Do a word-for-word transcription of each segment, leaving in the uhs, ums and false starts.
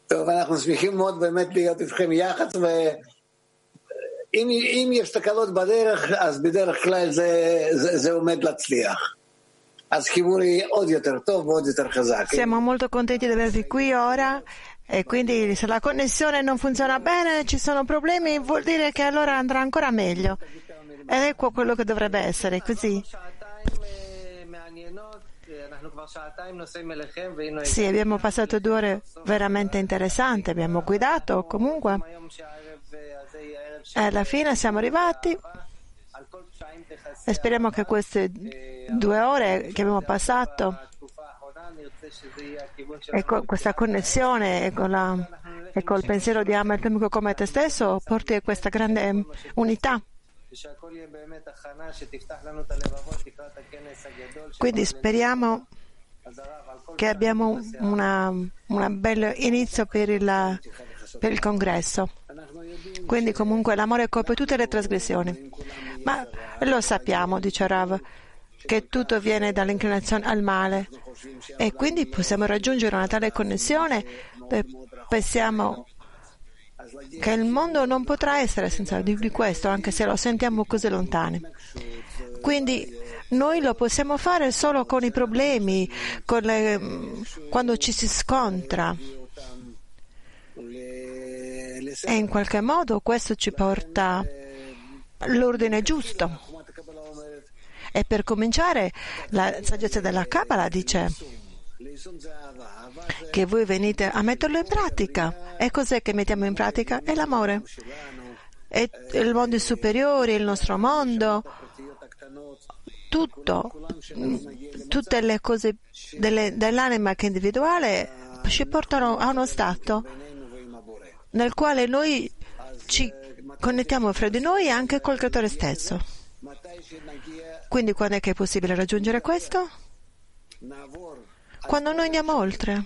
טוב, אנחנו שמחים מאוד באמת להיות איתכם יחד, ואם יש תקלות בדרך, אז בדרך כלל זה, זה, זה עומד להצליח. אז חיבורי עוד יותר טוב ועוד יותר חזק. Siamo molto contenti di avervi qui ora. E quindi se la connessione non funziona bene, ci sono problemi, vuol dire che allora andrà ancora meglio. Ed ecco quello che dovrebbe essere, così. Sì, abbiamo passato due ore veramente interessanti, abbiamo guidato comunque. E alla fine siamo arrivati e speriamo che queste due ore che abbiamo passato e con questa connessione e con, la, e col pensiero di amare il tuo amico come te stesso porti a questa grande unità. Quindi speriamo che abbiamo una, una bel inizio per il, per il congresso. Quindi comunque l'amore copre tutte le trasgressioni. Ma lo sappiamo, dice Rav, che tutto viene dall'inclinazione al male e quindi possiamo raggiungere una tale connessione e pensiamo che il mondo non potrà essere senza di questo, anche se lo sentiamo così lontani. Quindi noi lo possiamo fare solo con i problemi, con le, quando ci si scontra. E in qualche modo questo ci porta all'ordine giusto. E per cominciare, la saggezza della Kabbalah dice che voi venite a metterlo in pratica. E cos'è che mettiamo in pratica? È l'amore. È il mondo superiore, il nostro mondo, tutto, tutte le cose delle, dell'anima che è individuale ci portano a uno stato nel quale noi ci connettiamo fra di noi e anche col creatore stesso. Quindi quando è che è possibile raggiungere questo? Quando noi andiamo oltre.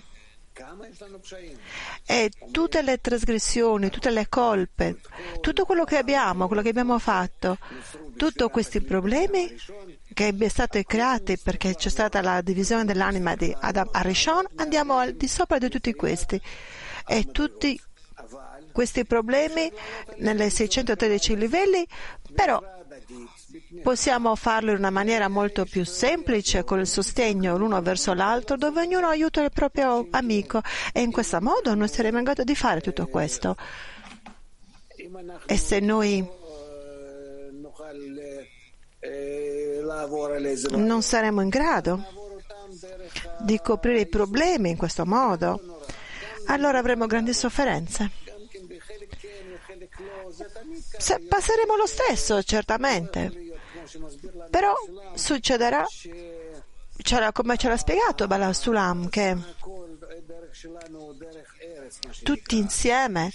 E tutte le trasgressioni, tutte le colpe, tutto quello che abbiamo, quello che abbiamo fatto, tutti questi problemi che sono stati creati perché c'è stata la divisione dell'anima di Adam Arishon, andiamo al di sopra di tutti questi. E tutti questi problemi nelle seicentotredici livelli, però possiamo farlo in una maniera molto più semplice, con il sostegno l'uno verso l'altro, dove ognuno aiuta il proprio amico, e in questo modo noi saremo in grado di fare tutto questo. E se noi non saremo in grado di coprire i problemi in questo modo, allora avremo grandi sofferenze. Se passeremo lo stesso, certamente, però succederà, c'era, come ce l'ha spiegato Bala Sulam, che tutti insieme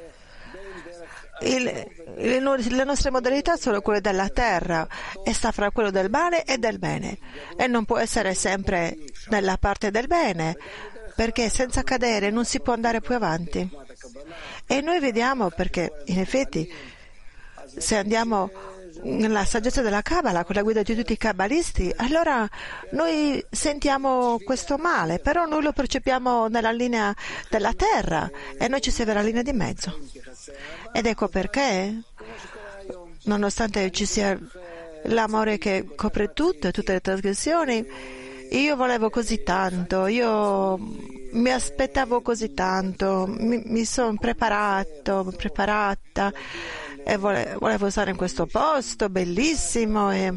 il, il, le nostre modalità sono quelle della terra e sta fra quello del male e del bene, e non può essere sempre nella parte del bene, perché senza cadere non si può andare più avanti. E noi vediamo, perché in effetti se andiamo nella saggezza della Kabbalah, con la guida di tutti i kabbalisti, allora noi sentiamo questo male, però noi lo percepiamo nella linea della terra e noi ci serve la linea di mezzo. Ed ecco perché, nonostante ci sia l'amore che copre tutto, tutte le trasgressioni, io volevo così tanto, io mi aspettavo così tanto, mi, mi sono preparato, preparata e volevo, volevo stare in questo posto bellissimo e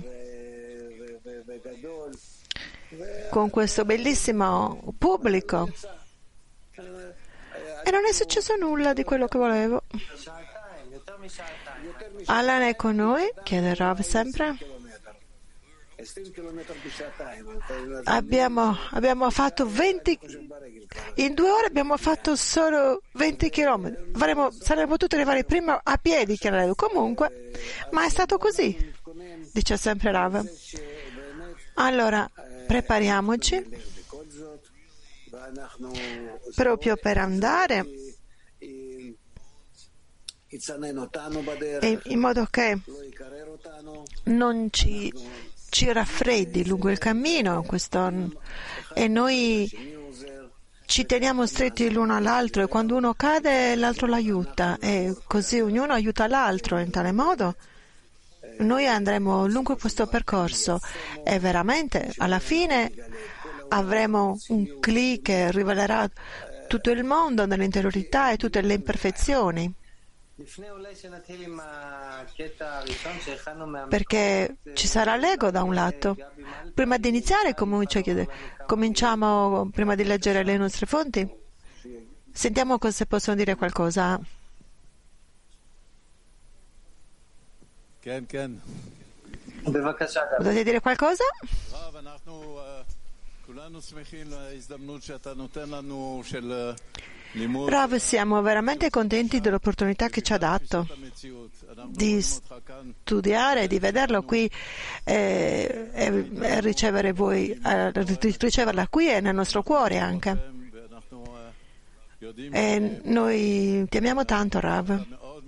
con questo bellissimo pubblico, e non è successo nulla di quello che volevo. Allah è con noi, chiede Rav sempre. Abbiamo, abbiamo fatto venti, in due ore abbiamo fatto solo venti chilometri. Varemo, saremmo potuti arrivare prima a piedi che a comunque, ma è stato così, dice sempre Rav. Allora, prepariamoci proprio per andare, e in modo che non ci ci raffreddi lungo il cammino, questo, e noi ci teniamo stretti l'uno all'altro e quando uno cade l'altro l'aiuta e così ognuno aiuta l'altro. In tale modo noi andremo lungo questo percorso e veramente alla fine avremo un Kli che rivelerà tutto il mondo nell'interiorità e tutte le imperfezioni. Perché ci sarà l'ego da un lato. Prima di iniziare cominciamo prima di leggere le nostre fonti. Sentiamo cosa possono dire qualcosa. Potete dire qualcosa? Rav, siamo veramente contenti dell'opportunità che ci ha dato di studiare, di vederlo qui e, e, e ricevere voi, eh, riceverla qui e nel nostro cuore anche. E noi ti amiamo tanto, Rav.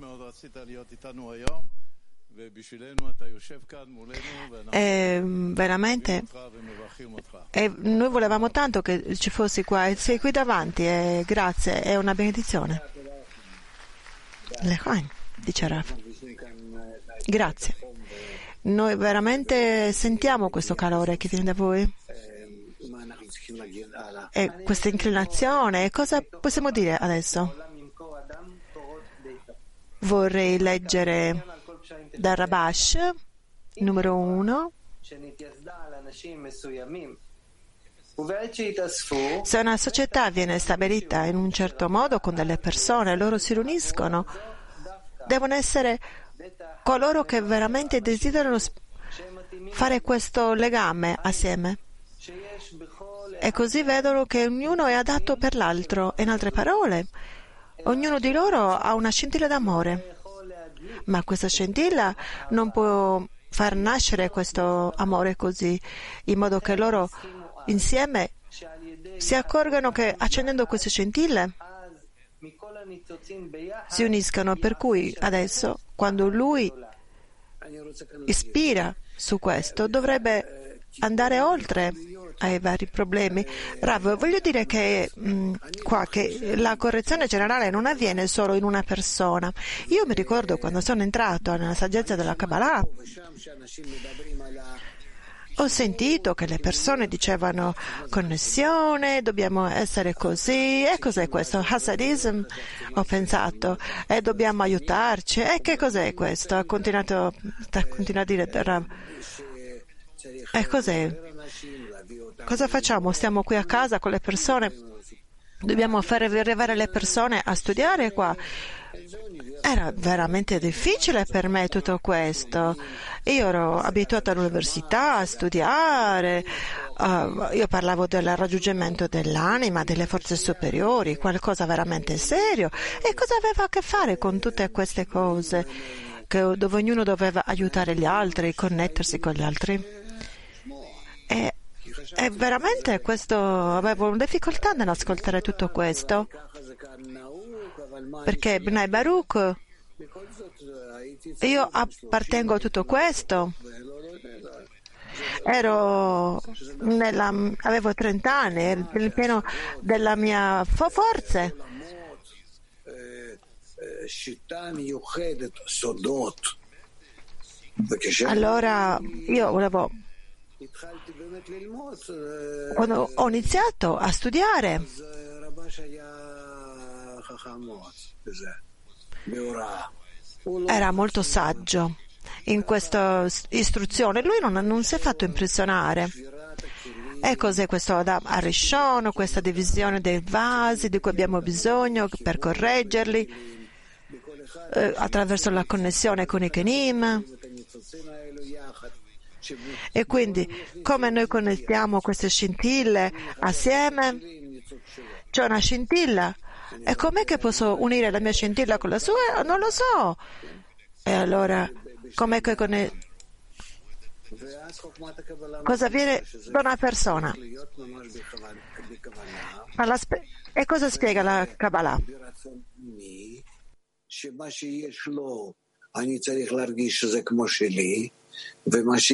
E veramente e noi volevamo tanto che ci fossi qua e sei qui davanti e grazie, è una benedizione. Lechaim, dice Rav. Grazie. Noi veramente sentiamo questo calore che viene da voi e questa inclinazione. E cosa possiamo dire adesso? Vorrei leggere da Rabash, numero uno. Se una società viene stabilita in un certo modo con delle persone, loro si riuniscono, devono essere coloro che veramente desiderano fare questo legame assieme. E così vedono che ognuno è adatto per l'altro. In altre parole, ognuno di loro ha una scintilla d'amore. Ma questa scintilla non può far nascere questo amore così, in modo che loro insieme si accorgano che accendendo queste scintille si uniscano. Per cui adesso, quando lui ispira su questo, dovrebbe andare oltre ai vari problemi. Rav, voglio dire che mh, qua che la correzione generale non avviene solo in una persona. Io mi ricordo quando sono entrato nella saggezza della Kabbalah, ho sentito che le persone dicevano connessione, dobbiamo essere così, e cos'è questo? Hasadism? Ho pensato, e dobbiamo aiutarci, e che cos'è questo? Ha continuato, ha continuato a dire Rav. E cos'è? Cosa facciamo? Stiamo qui a casa con le persone? Dobbiamo fare arrivare le persone a studiare qua? Era veramente difficile per me tutto questo. Io ero abituata all'università a studiare, uh, io parlavo del raggiungimento dell'anima, delle forze superiori, qualcosa veramente serio. E cosa aveva a che fare con tutte queste cose, che, dove ognuno doveva aiutare gli altri, connettersi con gli altri? E, e veramente questo, avevo una difficoltà nell'ascoltare tutto questo, perché Bnei Baruch, io appartengo a tutto questo, ero nella, avevo trenta anni, ero nel pieno della mia forze. Allora io volevo, quando ho iniziato a studiare, era molto saggio in questa istruzione. Lui non, non si è fatto impressionare. E cos'è questo da Arishon, questa divisione dei vasi di cui abbiamo bisogno per correggerli eh, attraverso la connessione con i Kenim? E quindi come noi connettiamo queste scintille assieme? C'è una scintilla, e com'è che posso unire la mia scintilla con la sua? Non lo so. E allora com'è che conne... cosa viene da una persona? Alla spe... e cosa spiega la Kabbalah?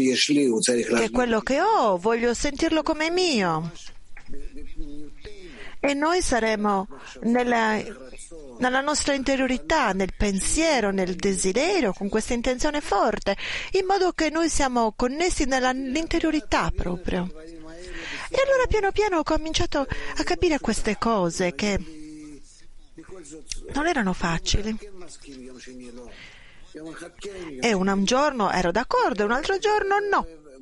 Che quello che ho voglio sentirlo come mio, e noi saremo nella, nella nostra interiorità, nel pensiero, nel desiderio, con questa intenzione forte, in modo che noi siamo connessi nell'interiorità proprio. E allora piano piano ho cominciato a capire queste cose che non erano facili. E un giorno ero d'accordo, un altro giorno no.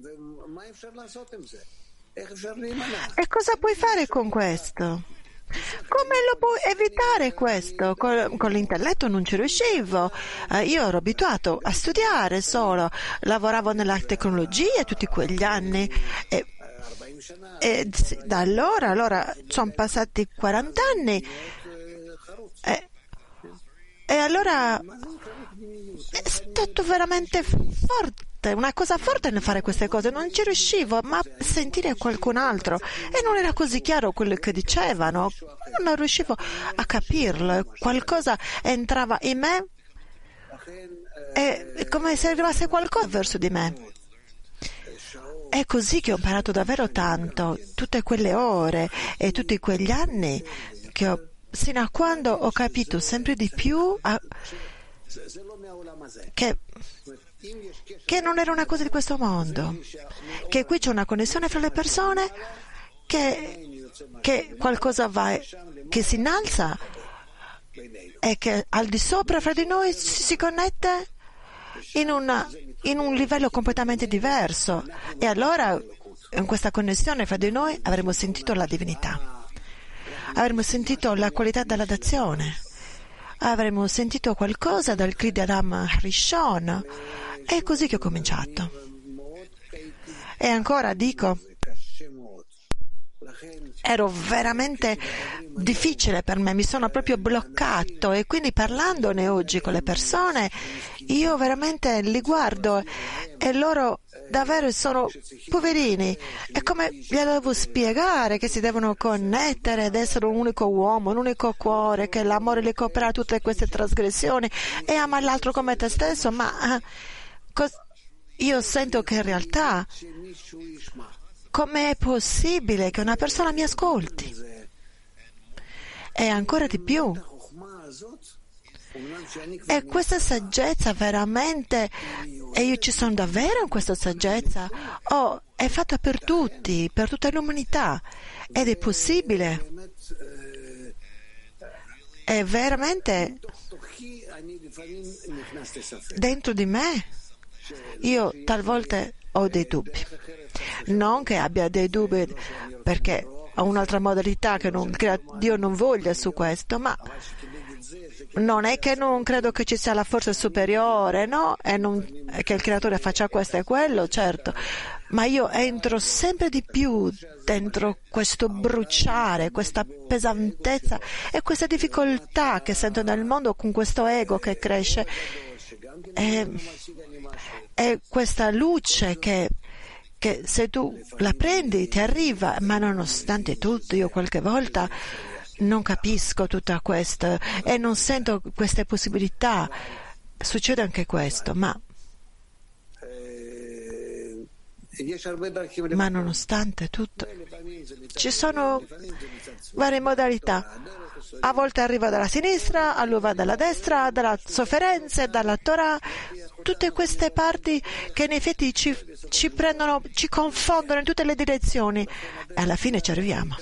E cosa puoi fare con questo? Come lo puoi evitare questo? Con, con l'intelletto non ci riuscivo. Eh, io ero abituato a studiare solo, lavoravo nella tecnologia tutti quegli anni e, e da allora, allora sono passati quaranta anni e, e allora è stato veramente forte, una cosa forte nel fare queste cose, non ci riuscivo ma a sentire qualcun altro e non era così chiaro quello che dicevano, non riuscivo a capirlo, qualcosa entrava in me e è come se arrivasse qualcosa verso di me. È così che ho imparato davvero tanto, tutte quelle ore e tutti quegli anni che ho, sino a quando ho capito sempre di più a, che che non era una cosa di questo mondo, che qui c'è una connessione fra le persone, che, che qualcosa va, che si innalza e che al di sopra fra di noi si, si connette in, una, in un livello completamente diverso e allora in questa connessione fra di noi avremo sentito la divinità, avremo sentito la qualità della dazione, avremo sentito qualcosa dal Kli di Adam Rishon. È così che ho cominciato. E ancora dico, ero veramente difficile per me, mi sono proprio bloccato e quindi parlandone oggi con le persone, io veramente li guardo e loro davvero sono poverini. È come gli devo spiegare che si devono connettere ed essere un unico uomo, un unico cuore, che l'amore li coprirà tutte queste trasgressioni e ama l'altro come te stesso, ma io sento che in realtà com'è possibile che una persona mi ascolti? E ancora di più. E questa saggezza veramente, e io ci sono davvero in questa saggezza, oh, è fatta per tutti, per tutta l'umanità, ed è possibile. È veramente dentro di me. Io talvolta ho dei dubbi, non che abbia dei dubbi perché ho un'altra modalità che non, che Dio non voglia su questo, ma non è che non credo che ci sia la forza superiore, no? E non, che il creatore faccia questo e quello, certo, ma io entro sempre di più dentro questo bruciare, questa pesantezza e questa difficoltà che sento nel mondo con questo ego che cresce. E, e questa luce che, che se tu la prendi ti arriva, ma nonostante tutto io qualche volta non capisco tutto questo e non sento queste possibilità. Succede anche questo, ma ma nonostante tutto ci sono varie modalità. A volte arriva dalla sinistra, a lui va dalla destra, dalla sofferenza, dalla Torah, tutte queste parti che in effetti ci, ci prendono, ci confondono in tutte le direzioni e alla fine ci arriviamo.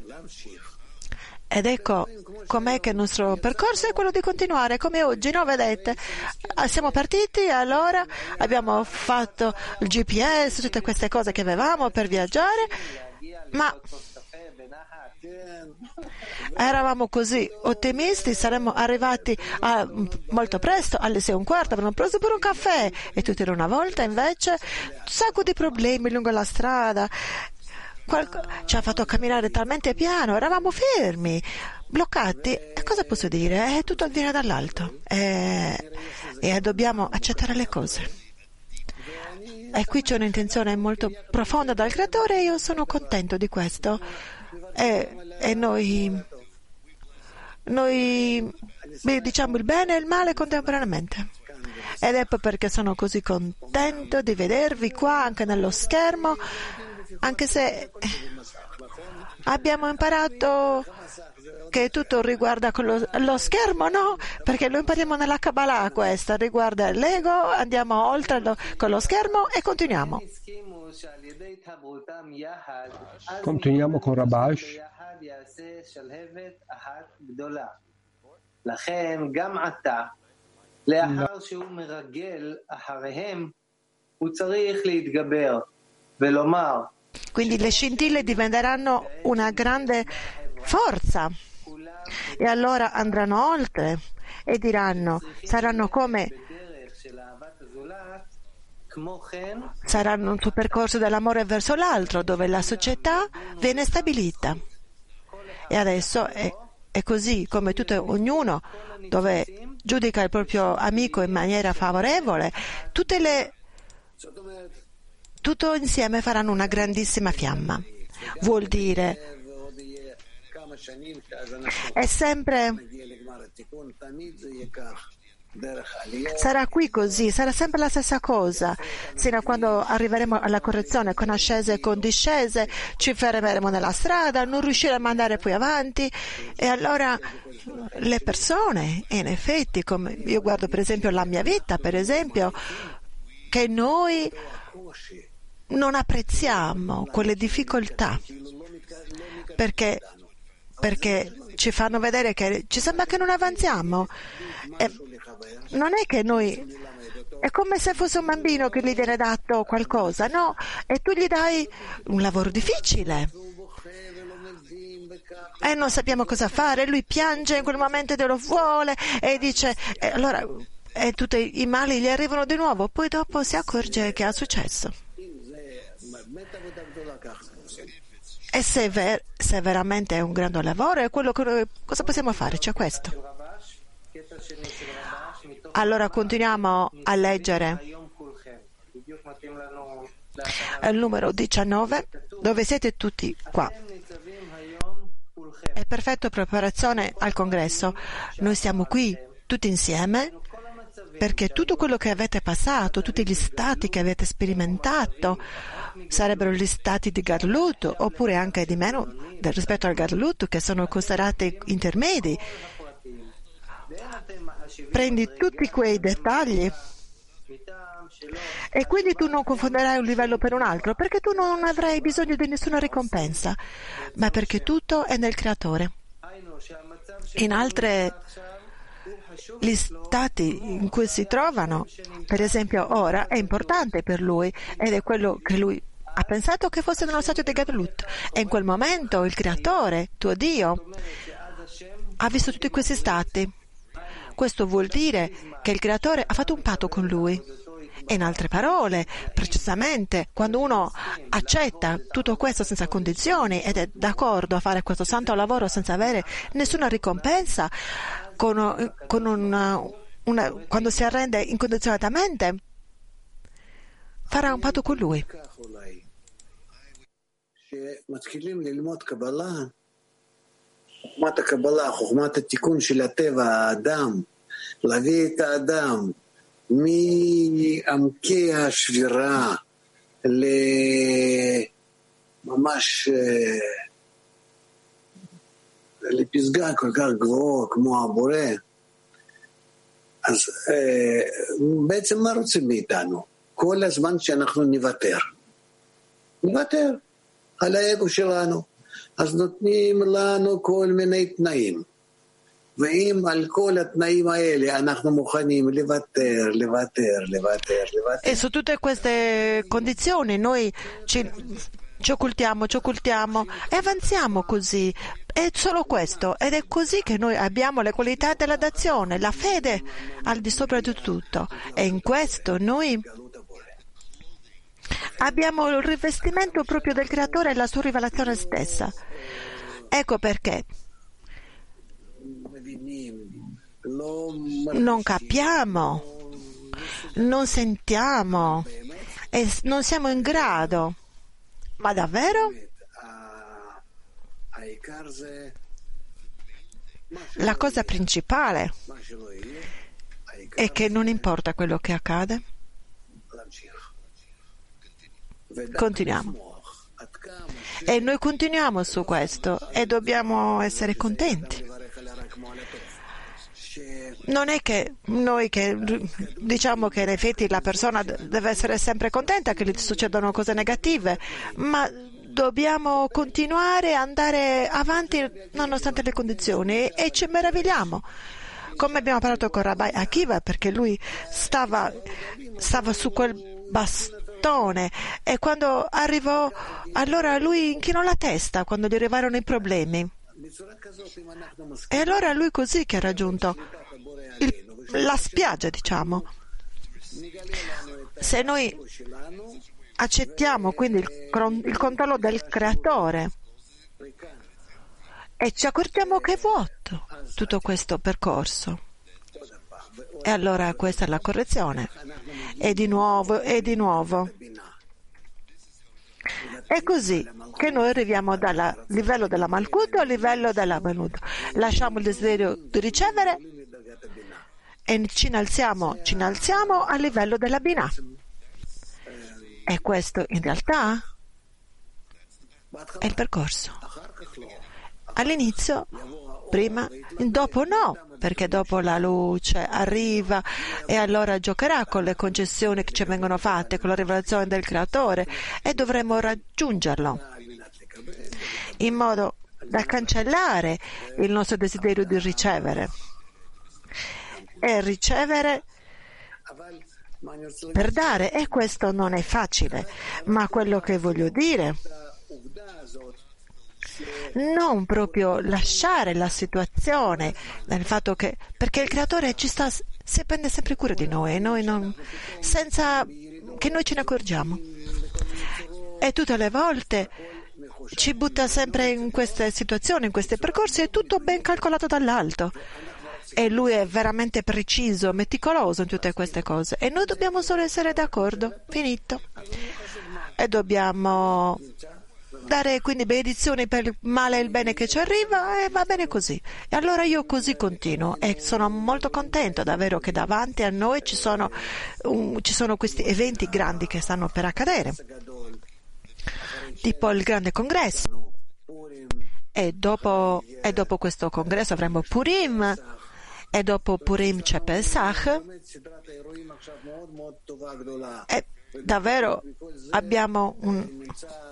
Ed ecco com'è che il nostro percorso è quello di continuare, come oggi, no? Vedete, siamo partiti, allora abbiamo fatto il G P S, tutte queste cose che avevamo per viaggiare, ma eravamo così ottimisti, saremmo arrivati a, molto presto, alle sei e un quarto, avremmo preso pure un caffè e tutta una volta invece un sacco di problemi lungo la strada. Qualco, ci ha fatto camminare talmente piano, eravamo fermi, bloccati. E cosa posso dire? Eh, tutto viene dall'alto e, e dobbiamo accettare le cose. E qui c'è un'intenzione molto profonda dal creatore e io sono contento di questo. E, e noi, noi diciamo il bene e il male contemporaneamente. Ed ecco perché sono così contento di vedervi qua anche nello schermo, anche se Abbiamo imparato che tutto riguarda lo, lo schermo, no? Perché lo impariamo nella Kabbalah, questo riguarda l'ego, andiamo oltre lo, con lo schermo e continuiamo. Continuiamo con Rabash. לאחר שהוא מרגל אחריהם, הוא צריך להתגבר ולומר. Quindi le scintille diventeranno una grande forza e allora andranno oltre e diranno, saranno come saranno sul percorso dell'amore verso l'altro, dove la società viene stabilita. E adesso è, è così, come tutto e ognuno, dove giudica il proprio amico in maniera favorevole, tutte le, tutto insieme faranno una grandissima fiamma. Vuol dire è sempre sarà qui così, sarà sempre la stessa cosa, sino a quando arriveremo alla correzione con ascese e con discese, ci fermeremo nella strada, non riusciremo ad andare più avanti e allora le persone, in effetti, come io guardo per esempio la mia vita, per esempio, che noi non apprezziamo quelle difficoltà perché perché ci fanno vedere che ci sembra che non avanziamo. E non è che noi, è come se fosse un bambino che gli viene dato qualcosa, no? E tu gli dai un lavoro difficile e non sappiamo cosa fare, lui piange in quel momento e lo vuole e dice, e allora e tutti i mali gli arrivano di nuovo, poi dopo si accorge che ha successo. E se, ver- se veramente è un grande lavoro, è quello che cosa possiamo fare? C'è questo. Allora continuiamo a leggere il numero diciannove, dove siete tutti qua. È perfetta preparazione al congresso. Noi siamo qui tutti insieme perché tutto quello che avete passato, tutti gli stati che avete sperimentato, sarebbero gli stati di Gadlut, oppure anche di meno rispetto al Gadlut, che sono considerati intermedi. Prendi tutti quei dettagli e quindi tu non confonderai un livello per un altro, perché tu non avrai bisogno di nessuna ricompensa, ma perché tutto è nel Creatore. In altre gli stati in cui si trovano, per esempio ora, è importante per lui ed è quello che lui ha pensato che fosse nello stato di Gadlut, e in quel momento il Creatore, tuo Dio, ha visto tutti questi stati. Questo vuol dire che il Creatore ha fatto un patto con lui. E in altre parole, precisamente, quando uno accetta tutto questo senza condizioni ed è d'accordo a fare questo santo lavoro senza avere nessuna ricompensa, con, con una, una, quando si arrende incondizionatamente, farà un patto con lui. חוכמת הקבלה, חוכמת התיקון של הטבע, האדם, להביא את האדם מעמקי השבירה לממש לפסגה כל כך גבוהה כמו הבורא, אז בעצם מה רוצים מאיתנו? כל הזמן שאנחנו נוותר. נוותר על האגו שלנו. אז נותנים לנו כל מיני תנאים. ואם על כל התנאים האלה אנחנו מוכנים לוותר, לוותר, לוותר, לוותר. E su tutte queste condizioni noi ci, ci occultiamo, ci occultiamo e avanziamo così. È solo questo. Ed è così che noi abbiamo le qualità della dazione, la fede al di sopra di tutto. E in questo noi abbiamo il rivestimento proprio del Creatore e la sua rivelazione stessa. Ecco perché non capiamo, non sentiamo e non siamo in grado. Ma davvero? La cosa principale è che non importa quello che accade. Continuiamo. E noi continuiamo su questo e dobbiamo essere contenti. Non è che noi che diciamo che in effetti la persona deve essere sempre contenta che gli succedono cose negative, ma dobbiamo continuare a andare avanti nonostante le condizioni e, e ci meravigliamo. Come abbiamo parlato con Rabbi Akiva, perché lui stava, stava su quel bastone e quando arrivò, allora lui inchinò la testa quando gli arrivarono i problemi. E allora lui così che ha raggiunto il, la spiaggia, diciamo. Se noi accettiamo quindi il, il controllo del creatore e ci accorgiamo che è vuoto tutto questo percorso, e allora questa è la correzione. E di nuovo, e di nuovo. È così che noi arriviamo dal livello della Malkut al livello della Benut. Lasciamo il desiderio di ricevere e ci innalziamo, ci innalziamo al livello della Binah. E questo in realtà è il percorso. All'inizio, prima, dopo no, perché dopo la luce arriva e allora giocherà con le concessioni che ci vengono fatte, con la rivelazione del creatore, e dovremo raggiungerlo in modo da cancellare il nostro desiderio di ricevere e ricevere per dare, e questo non è facile, ma quello che voglio dire, non proprio lasciare la situazione nel fatto che, perché il creatore ci sta, si prende sempre cura di noi, noi non, senza che noi ce ne accorgiamo, e tutte le volte ci butta sempre in queste situazioni, in questi percorsi, è tutto ben calcolato dall'alto. E lui è veramente preciso, meticoloso in tutte queste cose. E noi dobbiamo solo essere d'accordo. Finito. E dobbiamo dare quindi benedizioni per il male e il bene che ci arriva, e va bene così. E allora io così continuo e sono molto contento davvero che davanti a noi ci sono, um, ci sono questi eventi grandi che stanno per accadere. Tipo il grande congresso. E dopo, e dopo questo congresso avremo Purim. E dopo Purim c'è Pesach, e davvero abbiamo un,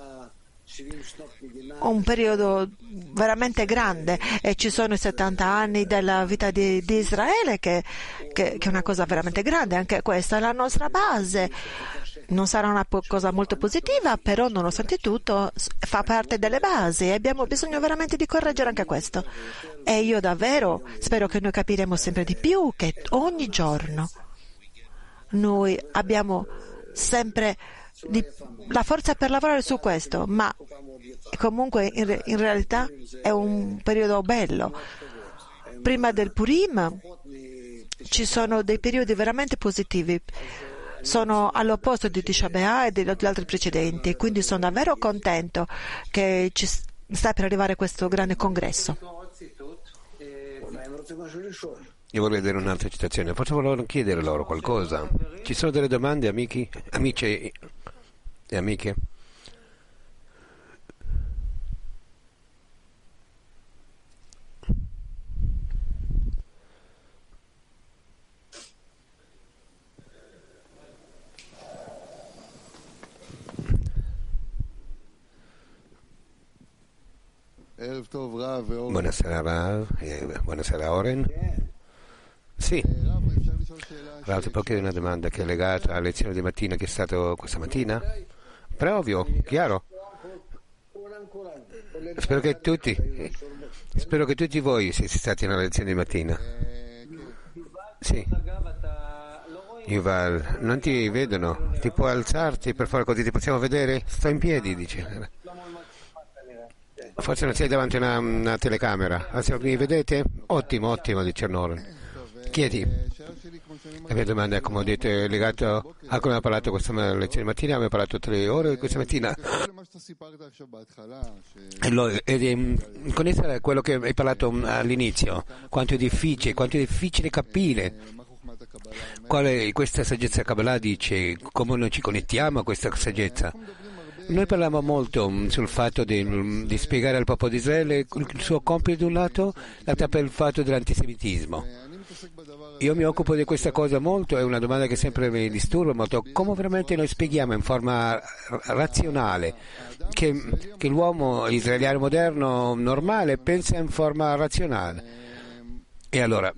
un periodo veramente grande, e ci sono i settanta anni della vita di, di Israele che, che, che è una cosa veramente grande. Anche questa è la nostra base. Non sarà una po- cosa molto positiva, però nonostante tutto fa parte delle basi e abbiamo bisogno veramente di correggere anche questo. E io davvero spero che noi capiremo sempre di più che ogni giorno noi abbiamo sempre di, la forza per lavorare su questo, ma comunque in, in realtà è un periodo bello. Prima del Purim ci sono dei periodi veramente positivi. Sono all'opposto di Tisha B'Av e degli altri precedenti, quindi sono davvero contento che ci sta per arrivare questo grande congresso. Io vorrei vedere un'altra citazione, forse volevo chiedere loro qualcosa. Ci sono delle domande, amici, amici e amiche? Buonasera Rav, eh, buonasera Oren. Sì, Rav, ti può chiedere una domanda che è legata alla lezione di mattina che è stata questa mattina? Però ovvio, chiaro. Spero che tutti, spero che tutti voi siete stati nella lezione di mattina. Sì. Yuval, non ti vedono, ti puoi alzarti per fare così, ti possiamo vedere? Sto in piedi, dice. Forse non sei davanti a una, una telecamera. Adesso mi vedete? Ottimo, ottimo, dice Nolan. Chiedi. La mia domanda è, come ho detto, è legata a come abbiamo parlato questa lezione mattina. Abbiamo parlato tre ore questa mattina. Allora, ed, connesso a quello che hai parlato all'inizio, quanto è difficile, quanto è difficile capire quale questa saggezza Kabbalah dice, come noi ci connettiamo a questa saggezza. Noi parliamo molto sul fatto di, di spiegare al popolo di Israele il suo compito da un lato, l'altro per il fatto dell'antisemitismo. Io mi occupo di questa cosa molto, è una domanda che sempre mi disturba molto. Come veramente noi spieghiamo in forma razionale che, che l'uomo israeliano moderno normale pensa in forma razionale? E allora,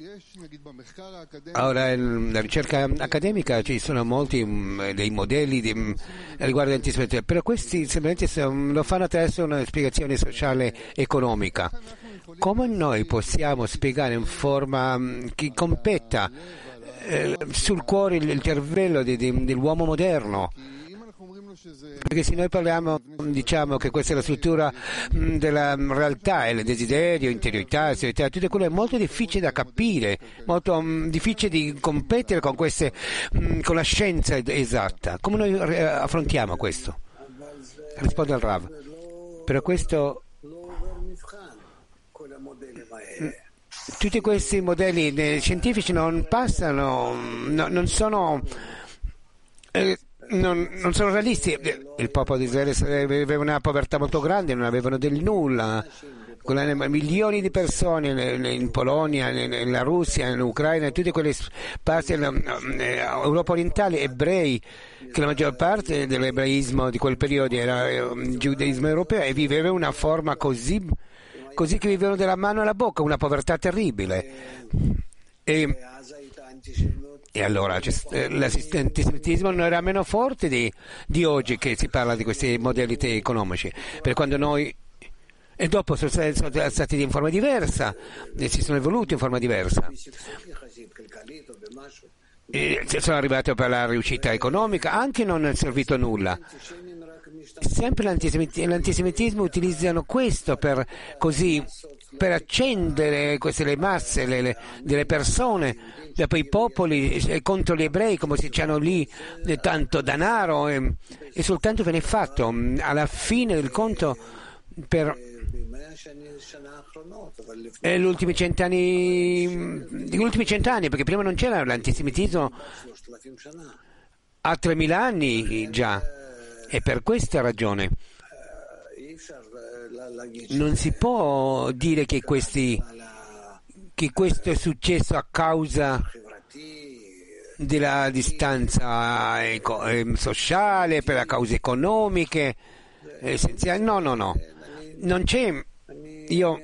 ora nella ricerca accademica ci sono molti um, dei modelli di, um, riguardo all'antisemitismo, però questi semplicemente lo fanno attraverso una spiegazione sociale economica. Come noi possiamo spiegare in forma um, che competa eh, sul cuore il, il cervello di, di, dell'uomo moderno? Perché se noi parliamo, diciamo che questa è la struttura mh, della realtà, è il desiderio, interiorità, sessualità, tutto quello è molto difficile da capire, molto mh, difficile di competere con queste, mh, con la scienza esatta. Come noi eh, affrontiamo questo? Risponde al Rav. Per questo mh, tutti questi modelli eh, scientifici non passano, no, non sono eh, Non, non sono realisti. Il popolo di Israele aveva una povertà molto grande, non avevano del nulla. Milioni di persone in Polonia, nella Russia, in Ucraina, in tutte quelle parti dell'Europa orientale, ebrei, che la maggior parte dell'ebraismo di quel periodo era il giudaismo europeo, e viveva una forma così, così che vivevano dalla mano alla bocca, una povertà terribile. E, E allora l'antisemitismo non era meno forte di, di oggi, che si parla di questi modelli economici, per quando noi e dopo sono stati, sono stati in forma diversa e si sono evoluti in forma diversa e sono arrivati per la riuscita economica, anche non è servito a nulla. Sempre l'antisemitismo, l'antisemitismo utilizzano questo per così per accendere queste le masse le, le, delle persone, dopo i popoli eh, contro gli ebrei, come si hanno lì eh, tanto denaro e, e soltanto viene fatto alla fine del conto per eh, gli ultimi cent'anni gli ultimi cent'anni, perché prima non c'era l'antisemitismo a tremila anni già, e per questa ragione non si può dire che, questi, che questo è successo a causa della distanza eco, eh, sociale, per le cause economiche, essenziali. No, no, no. Non c'è. Io,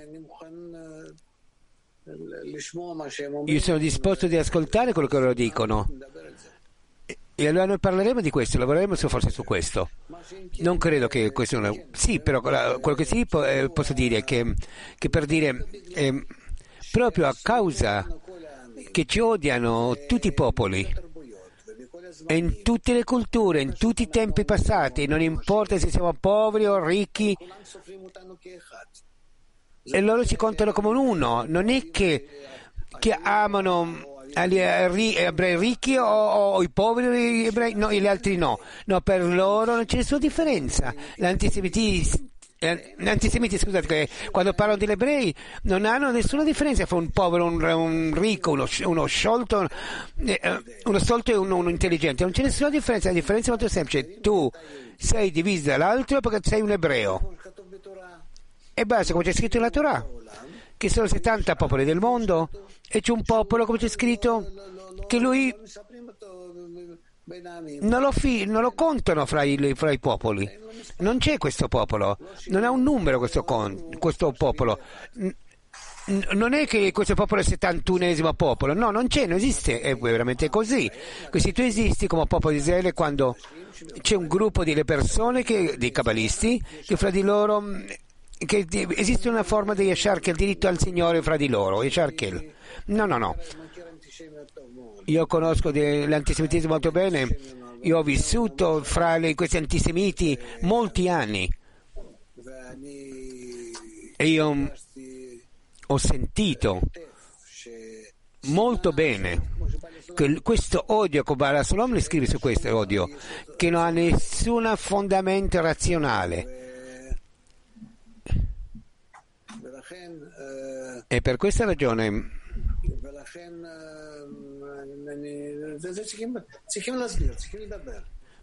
io sono disposto di ascoltare quello che loro dicono. E allora noi parleremo di questo, lavoreremo forse su questo. Non credo che questo è una... Sì, però quello che sì eh, posso dire è che, che per dire eh, proprio a causa che ci odiano tutti i popoli e in tutte le culture, in tutti i tempi passati, non importa se siamo poveri o ricchi, e loro ci contano come un uno. Non è che, che amano agli ebrei ricchi o, o i poveri ebrei, no, e gli altri no. No, per loro non c'è nessuna differenza. L'antisemitismo, L'antisemiti, scusate, quando parlano degli ebrei non hanno nessuna differenza fra un povero, un, un ricco, uno, uno sciolto, eh, uno stolto e uno, uno intelligente. Non c'è nessuna differenza. La differenza è molto semplice: tu sei diviso dall'altro perché sei un ebreo, e basta, come c'è scritto nella Torah, che sono settanta popoli del mondo e c'è un popolo, come c'è scritto, che lui non lo, fi, non lo contano fra i, fra i popoli. Non c'è questo popolo, non ha un numero questo, con, questo popolo. Non è che questo popolo è il settantunesimo popolo, no, non c'è, non esiste, è veramente così. Quindi tu esisti come popolo di Israele quando c'è un gruppo di persone, che, dei cabalisti, che fra di loro, che esiste una forma di Yashar Kel, il diritto al Signore fra di loro, Yashar Kel. No, no, no. Io conosco l'antisemitismo molto bene, io ho vissuto fra le, questi antisemiti molti anni e io ho sentito molto bene che questo odio, come Solomon le scrive su questo odio, che non ha nessun fondamento razionale. E per questa ragione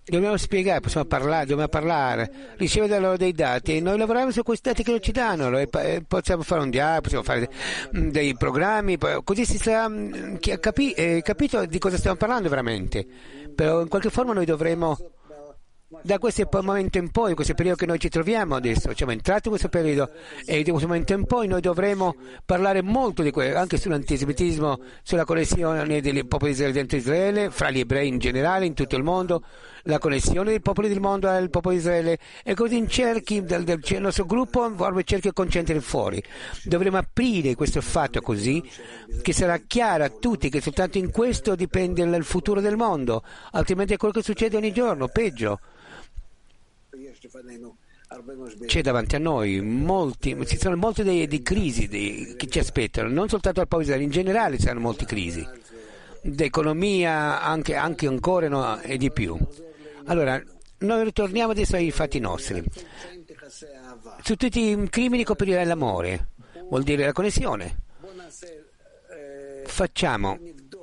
Dobbiamo spiegare, possiamo parlare, dobbiamo parlare, ricevere da loro dei dati e noi lavoriamo su questi dati che non ci danno, e possiamo fare un diario, possiamo fare dei programmi, così si sarà capi, eh, capito di cosa stiamo parlando veramente. Però in qualche forma noi dovremo, da questo momento in poi, questo periodo che noi ci troviamo adesso, siamo entrati in questo periodo e da questo momento in poi noi dovremo parlare molto di quello, anche sull'antisemitismo, sulla connessione del popolo di Israele dentro Israele, fra gli ebrei in generale, in tutto il mondo, la connessione dei popoli del mondo al popolo di Israele, e così in cerchi del, del nostro gruppo vorrei cerchi di concentrare fuori. Dovremo aprire questo fatto così che sarà chiaro a tutti che soltanto in questo dipende il futuro del mondo, altrimenti è quello che succede ogni giorno, peggio. C'è davanti a noi molti, ci sono molte di, di crisi di, che ci aspettano, non soltanto al popolo israeliano, in generale ci saranno molte crisi, d'economia anche, anche ancora no, e di più. Allora, noi ritorniamo adesso ai fatti nostri. Su tutti i crimini coprire l'amore, vuol dire la connessione. Facciamo,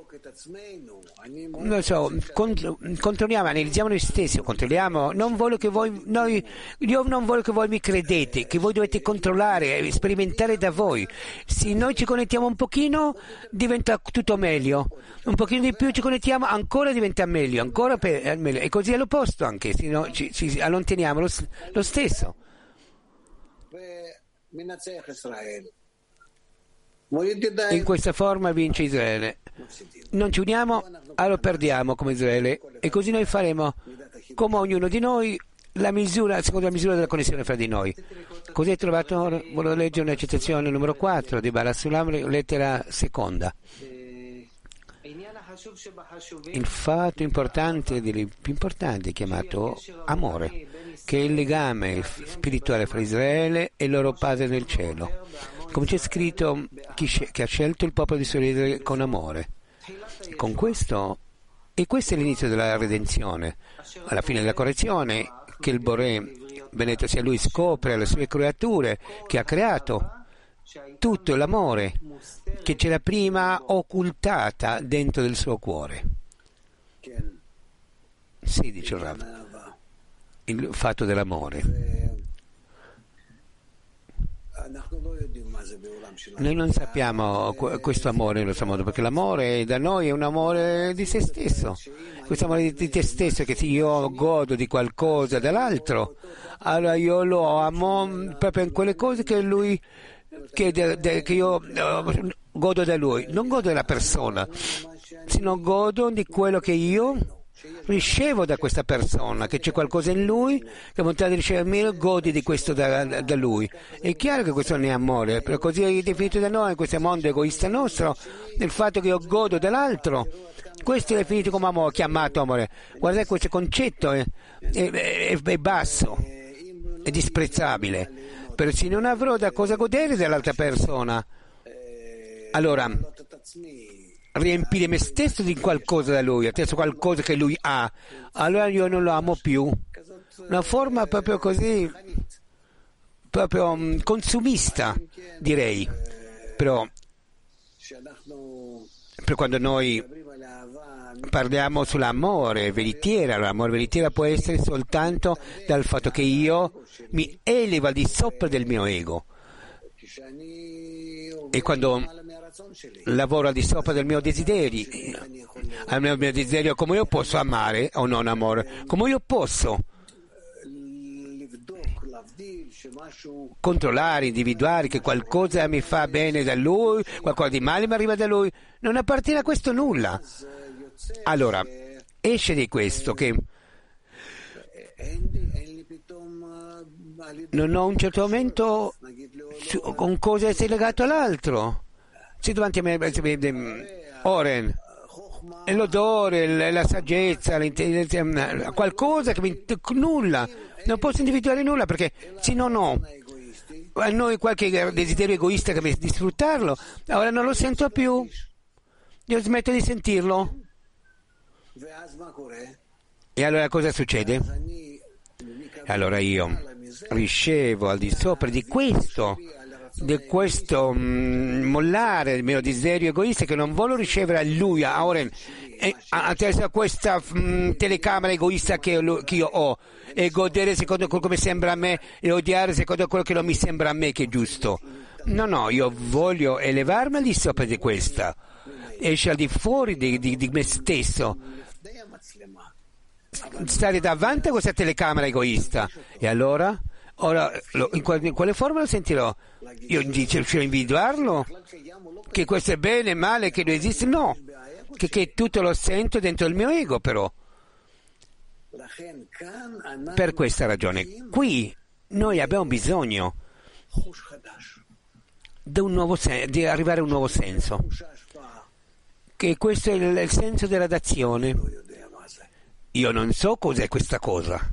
non so, controlliamo, analizziamo noi stessi, controlliamo, non voglio che voi, noi, io non voglio che voi mi credete, che voi dovete controllare, sperimentare da voi. Se noi ci connettiamo un pochino diventa tutto meglio, un pochino di più ci connettiamo ancora diventa meglio, ancora per, meglio. E così all'opposto anche, se no ci, ci allontaniamo lo, lo stesso. In questa forma vince Israele. Non ci uniamo, allora perdiamo come Israele, e così noi faremo come ognuno di noi la misura, secondo la misura della connessione fra di noi. Così hai trovato, volevo leggere una citazione numero quattro di Baal HaSulam, lettera seconda. Il fatto importante, dei più importanti, è chiamato amore, che è il legame spirituale fra Israele e il loro Padre nel cielo. Come c'è scritto, chi, che ha scelto il popolo di Israele con amore. E con questo, e questo è l'inizio della redenzione, alla fine della correzione, che il Boré, benedetto sia Lui, scopre le sue creature che ha creato, tutto l'amore che c'era prima occultata dentro del suo cuore. Sì, dice il Rav, il fatto dell'amore. Noi non sappiamo questo amore nel nostro modo, perché l'amore da noi è un amore di se stesso, questo amore di te stesso, che se io godo di qualcosa dall'altro, allora io lo amo proprio in quelle cose che lui che, de, de, che io uh, godo da lui, non godo della persona, sino godo di quello che io ricevo da questa persona, che c'è qualcosa in lui che ha volontà di ricevermi, godi di questo da, da lui. È chiaro che questo non è amore, però così è definito da noi, questo mondo egoista nostro, il fatto che io godo dall'altro, questo è definito come amore, chiamato amore. Guardate, questo concetto è, è, è, è basso, è disprezzabile, però se non avrò da cosa godere dall'altra persona, allora riempire me stesso di qualcosa da lui, attraverso qualcosa che lui ha, allora io non lo amo più. Una forma proprio così, proprio um, consumista, direi. Però per quando noi parliamo sull'amore veritiero, l'amore veritiero può essere soltanto dal fatto che io mi elevo al di sopra del mio ego. E quando lavoro al di sopra del mio desiderio, al mio, mio desiderio, come io posso amare o non amore? Come io posso controllare, individuare che qualcosa mi fa bene da lui, qualcosa di male mi arriva da lui? Non appartiene a questo nulla. Allora, esce di questo che non ho un certo momento con cosa essere legato all'altro. Se davanti a me Oren, è l'odore, la saggezza, l'intelligenza, qualcosa che mi nulla, non posso individuare nulla, perché se non ho a noi qualche desiderio egoista che mi di sfruttarlo, allora non lo sento più, io smetto di sentirlo. E allora cosa succede? Allora io ricevo al di sopra di questo di questo mh, mollare il mio desiderio egoista che non voglio ricevere a lui, a Oren, eh, attraverso questa mh, telecamera egoista che, lo, che io ho, e godere secondo quello che mi sembra a me e odiare secondo quello che non mi sembra a me che è giusto. No, no, io voglio elevarmi al di sopra di questa, esce al di fuori di, di, di me stesso, stare davanti a questa telecamera egoista. E allora, ora lo, in, quale, in quale forma lo sentirò? Io riuscirò a individuarlo? Che questo è bene, male, che non esiste? No, che, che tutto lo sento dentro il mio ego, però. Per questa ragione, qui noi abbiamo bisogno di, un nuovo sen- di arrivare a un nuovo senso, che questo è il, il senso della dazione. Io non so cos'è questa cosa.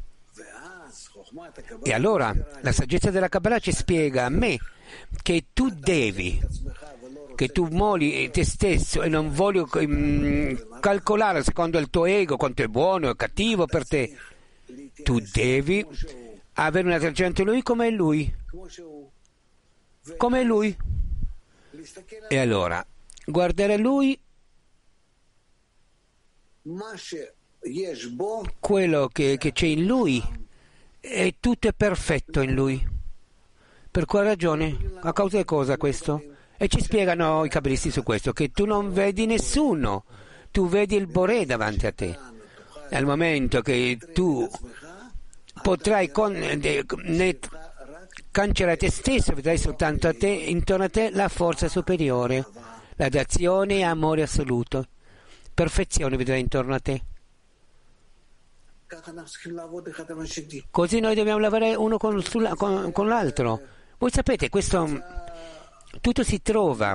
E allora la saggezza della Kabbalah ci spiega a me che tu devi, che tu molli te stesso, e non voglio um, calcolare secondo il tuo ego quanto è buono o cattivo per te. Tu devi avere un atteggiamento lui come è lui, come è lui. E allora guardare lui, quello che, che c'è in lui, e tutto è perfetto in lui. Per quale ragione? A causa di cosa questo? E ci spiegano i kabbalisti su questo, che tu non vedi nessuno, tu vedi il Boré davanti a te. E al momento che tu potrai con, ne, ne, cancellare te stesso, vedrai soltanto a te, intorno a te la forza superiore, la dazione e amore assoluto. Perfezione vedrai intorno a te. Così noi dobbiamo lavorare uno con, con, con l'altro. Voi sapete, questo tutto si trova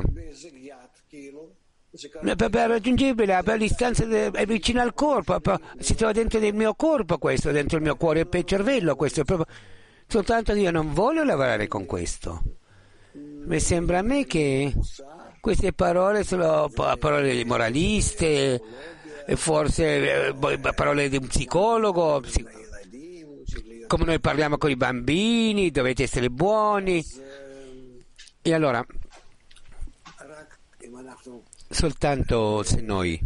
è raggiungibile a distanza, è vicino al corpo, si trova dentro il mio corpo, questo dentro il mio cuore e il cervello, questo è proprio, soltanto io non voglio lavorare con questo. Mi sembra a me che queste parole sono parole moraliste, forse parole di un psicologo, come noi parliamo con i bambini, dovete essere buoni. E allora, soltanto se noi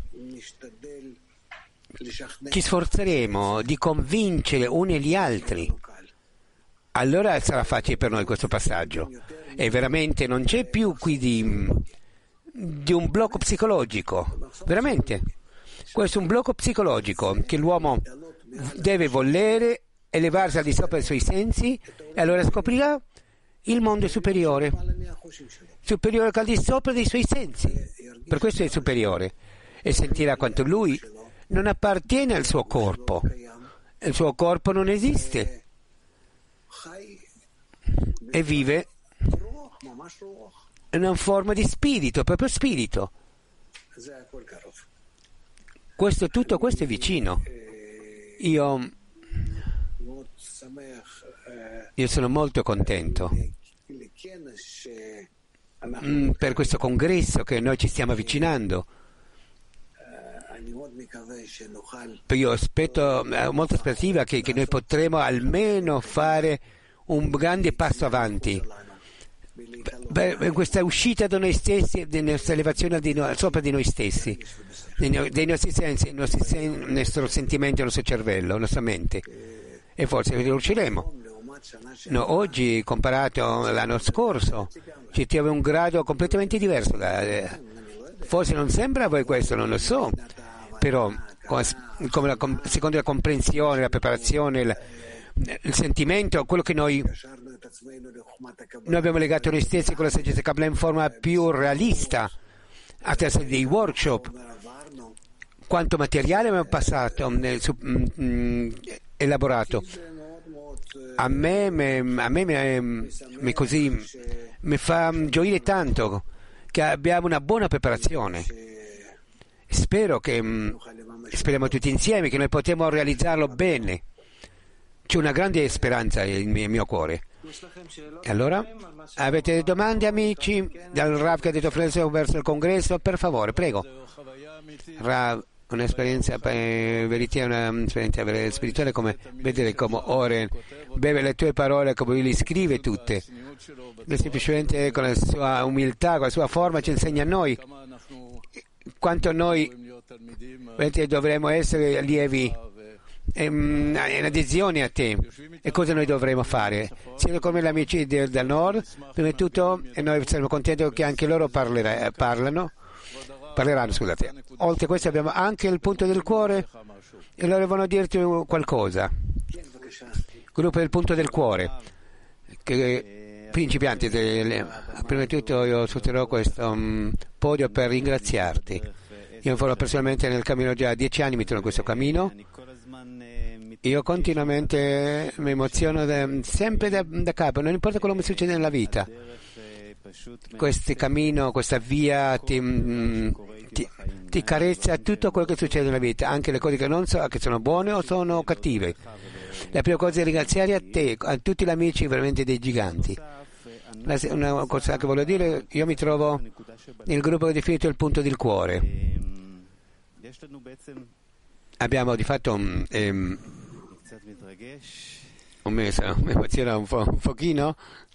ci sforzeremo di convincere uni e gli altri, allora sarà facile per noi questo passaggio. E veramente non c'è più qui di, di un blocco psicologico, veramente. Questo è un blocco psicologico che l'uomo deve volere elevarsi al di sopra dei suoi sensi, e allora scoprirà il mondo superiore, superiore al di sopra dei suoi sensi. Per questo è superiore, e sentirà quanto lui non appartiene al suo corpo, il suo corpo non esiste, e vive in una forma di spirito, proprio spirito. Questo, tutto questo è vicino. Io, io sono molto contento mm, per questo congresso che noi ci stiamo avvicinando. Io aspetto, ho molta aspettativa che, che noi potremo almeno fare un grande passo avanti per questa uscita da noi stessi, della nostra elevazione di noi, sopra di noi stessi, dei, dei nostri sensi, il nostro, sen, il nostro sentimento, il nostro cervello, la nostra mente, e forse riusciremo. No, oggi, comparato all'anno scorso, ci troviamo un grado completamente diverso. Da, forse non sembra a voi questo, non lo so, però come la, secondo la comprensione, la preparazione, il, il sentimento, quello che noi, noi abbiamo legato noi stessi con la saggezza Kabbalah in forma più realista, attraverso dei workshop, quanto materiale abbiamo passato, nel, su, mh, elaborato. A me, me, a me me, me così, mi fa gioire tanto che abbiamo una buona preparazione. Spero che, mh, speriamo tutti insieme che noi potremo realizzarlo bene. C'è una grande speranza nel mio, mio cuore. E allora, avete domande, amici? Dal Rav che ha detto verso il congresso? Per favore, prego. Rav, un'esperienza eh, veritiera, un'esperienza spirituale, come vedere come Oren beve le tue parole, come lui le scrive tutte. Lui semplicemente con la sua umiltà, con la sua forma ci insegna a noi quanto noi dovremmo essere allievi in adesione a te e cosa noi dovremo fare. Siamo come gli amici del, del nord, prima di tutto, e noi saremo contenti che anche loro parlera, parlano, parleranno. Scusate. Oltre a questo abbiamo anche il punto del cuore e loro devono dirti qualcosa. Il gruppo del punto del cuore, che principianti, del, prima di tutto io sfrutterò questo um, podio per ringraziarti. Io farò personalmente nel cammino già dieci anni, mi trovo in questo cammino. Io continuamente mi emoziono da, sempre da, da capo, non importa quello che mi succede nella vita. Questo cammino, questa via ti, ti, ti carezza tutto quello che succede nella vita, anche le cose che non so, che sono buone o sono cattive. La prima cosa è ringraziare a te, a tutti gli amici veramente dei giganti. La, una cosa che voglio dire, io mi trovo nel gruppo che è definito il punto del cuore. Abbiamo di fatto um, um, mi emoziona un, po', un pochino.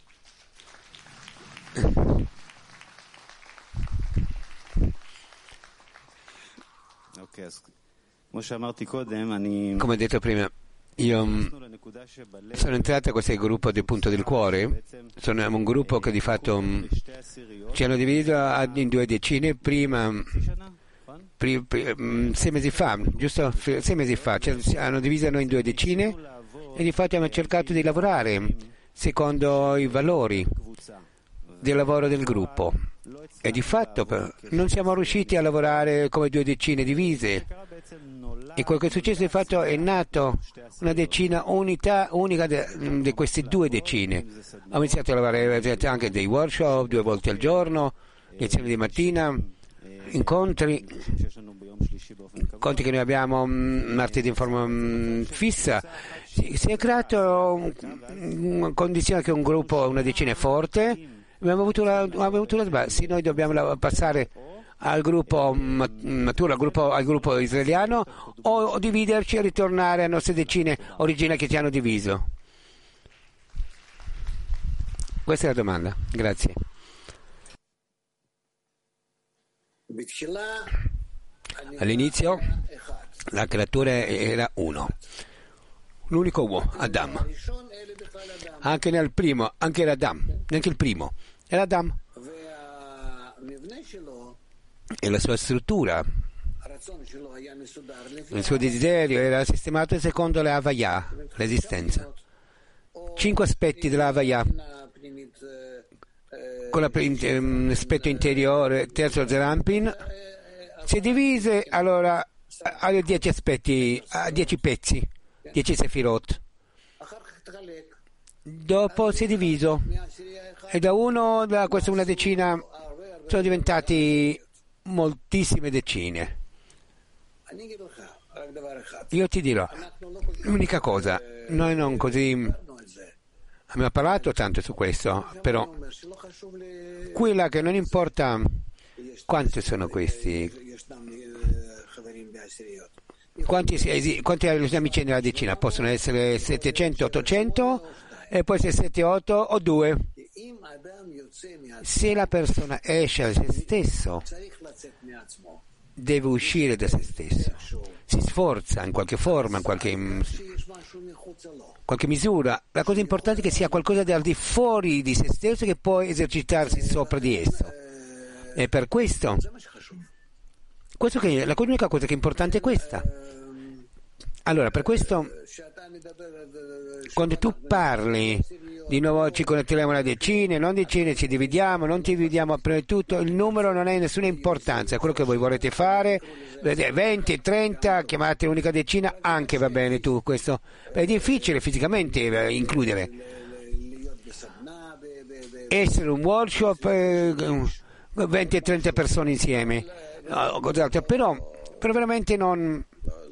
Come ho detto prima, io um, sono entrato a questo gruppo del punto del cuore. Sono un gruppo che di fatto um, ci hanno diviso in due decine. Prima Pri, pri, sei mesi fa, giusto? Sei mesi fa ci hanno diviso noi in due decine e di fatto abbiamo cercato di lavorare secondo i valori del lavoro del gruppo e di fatto non siamo riusciti a lavorare come due decine divise e quello che è successo di fatto è nato una decina unità unica di queste due decine. Ho iniziato a lavorare anche dei workshop due volte al giorno, lezioni di mattina, incontri incontri che noi abbiamo martedì in forma fissa. Si, si è creato una condizione che un gruppo, una decina è forte. Abbiamo avuto la, abbiamo avuto la sbaglia. Sì, noi dobbiamo passare al gruppo maturo, al gruppo, al gruppo israeliano, o dividerci e ritornare alle nostre decine originali che ci hanno diviso. Questa è la domanda. Grazie. All'inizio la creatura era uno, l'unico uomo, Adam. Anche nel primo, anche era Adam, neanche il primo, era Adam. E la sua struttura, il suo desiderio era sistemato secondo la Havaya, l'esistenza. Cinque aspetti della Havaya. Con l'aspetto interiore, terzo Zerampin, si divise allora a dieci aspetti, a dieci pezzi, dieci sefirot. Dopo si è diviso e da uno, da questa una decina, sono diventati moltissime decine. Io ti dirò, l'unica cosa, noi non così... Abbiamo parlato tanto su questo, però quella che non importa quanti sono questi, quanti, quanti amici nella decina, possono essere settecento, ottocento e poi se sette, otto o due. Se la persona esce da se stesso, deve uscire da se stesso, si sforza in qualche forma, in qualche, qualche misura. La cosa importante è che sia qualcosa al di fuori di se stesso che può esercitarsi sopra di esso. E per questo, questo che, la unica cosa che è importante è questa. Allora, per questo, quando tu parli, di nuovo ci connetteremo alle decine, non decine, ci dividiamo, non ci dividiamo, prima di tutto il numero non ha nessuna importanza, quello che voi volete fare, venti, trenta, chiamate unica decina, anche va bene tu, questo è difficile fisicamente includere. Essere un workshop, venti e trenta persone insieme, però, però veramente non...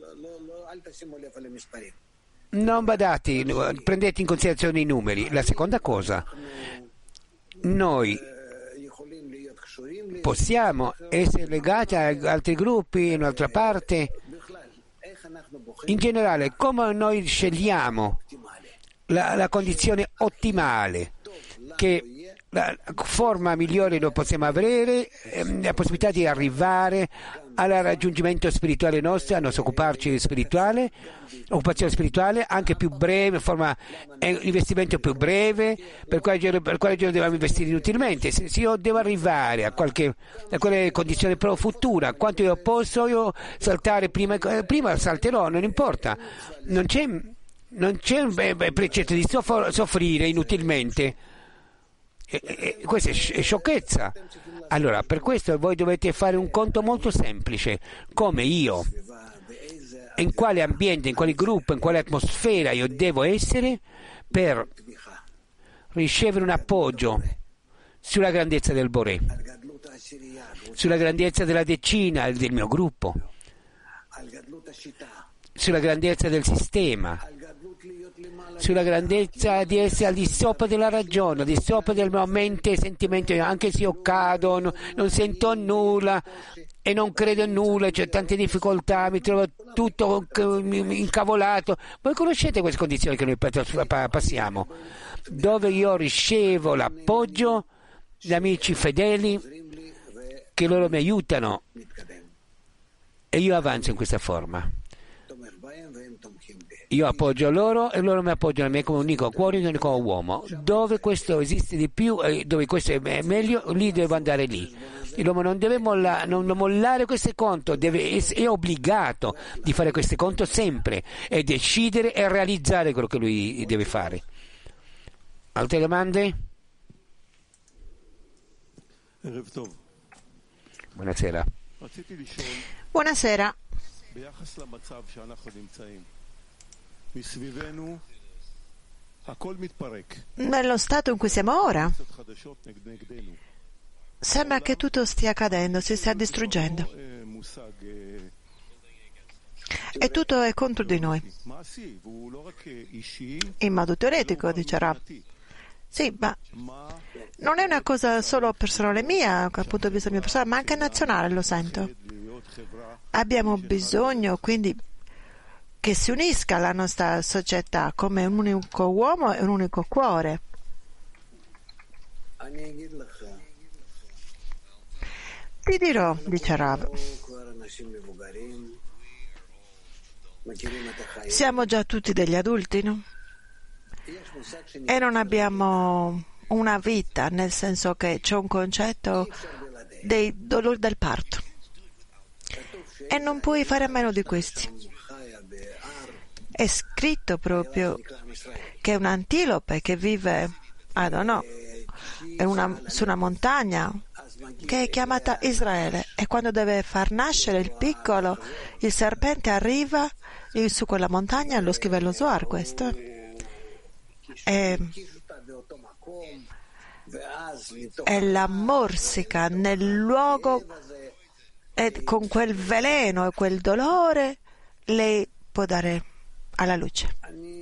Non badate, prendete in considerazione i numeri. La seconda cosa, noi possiamo essere legati a altri gruppi in un'altra parte. In generale, come noi scegliamo la, la condizione ottimale, che la forma migliore lo possiamo avere, ehm, la possibilità di arrivare al raggiungimento spirituale nostro, a nostro occuparci spirituale, occupazione spirituale anche più breve, forma eh, investimento più breve, per quale giorno, per quale giorno dobbiamo investire inutilmente. Se, se io devo arrivare a qualche a quelle condizioni pro futura, quanto io posso io saltare prima, eh, prima salterò, non importa, non c'è, non c'è un beh, precetto di soff- soffrire inutilmente. E, e, questa è sciocchezza. Allora, per questo voi dovete fare un conto molto semplice: come io, in quale ambiente, in quale gruppo, in quale atmosfera io devo essere per ricevere un appoggio sulla grandezza del Boré, sulla grandezza della decina del mio gruppo, sulla grandezza del sistema, sulla grandezza di essere al di sopra della ragione, al di sopra del mio mente e sentimento, anche se io cado, non, non sento nulla e non credo in nulla, c'è tante difficoltà, mi trovo tutto incavolato. Voi conoscete queste condizioni che noi passiamo, dove io ricevo l'appoggio di amici fedeli che loro mi aiutano e io avanzo in questa forma. Io appoggio loro e loro mi appoggiano a me come unico cuore, un unico uomo. Dove questo esiste di più, dove questo è meglio, lì devo andare lì. L'uomo non deve molla, non mollare questo conto, deve, è obbligato di fare questo conto sempre e decidere e realizzare quello che lui deve fare. Altre domande? Buonasera. Buonasera. Nello stato in cui siamo ora, sembra che tutto stia cadendo, si stia distruggendo. E tutto è contro di noi. In modo teoretico, dice Rav. Sì, ma non è una cosa solo personale mia, dal punto di vista mio personale, ma anche nazionale, lo sento. Abbiamo bisogno, quindi, che si unisca la nostra società come un unico uomo e un unico cuore. Ti dirò, dice Rav, siamo già tutti degli adulti, no? E non abbiamo una vita, nel senso che c'è un concetto dei dolori del parto e non puoi fare a meno di questi. È scritto proprio che un'antilope che vive, I don't know, in una, su una montagna che è chiamata Israele, e quando deve far nascere il piccolo, il serpente arriva su quella montagna, lo scrive lo Zohar questo, e, e la morsica nel luogo, e con quel veleno e quel dolore lei può dare alla luce.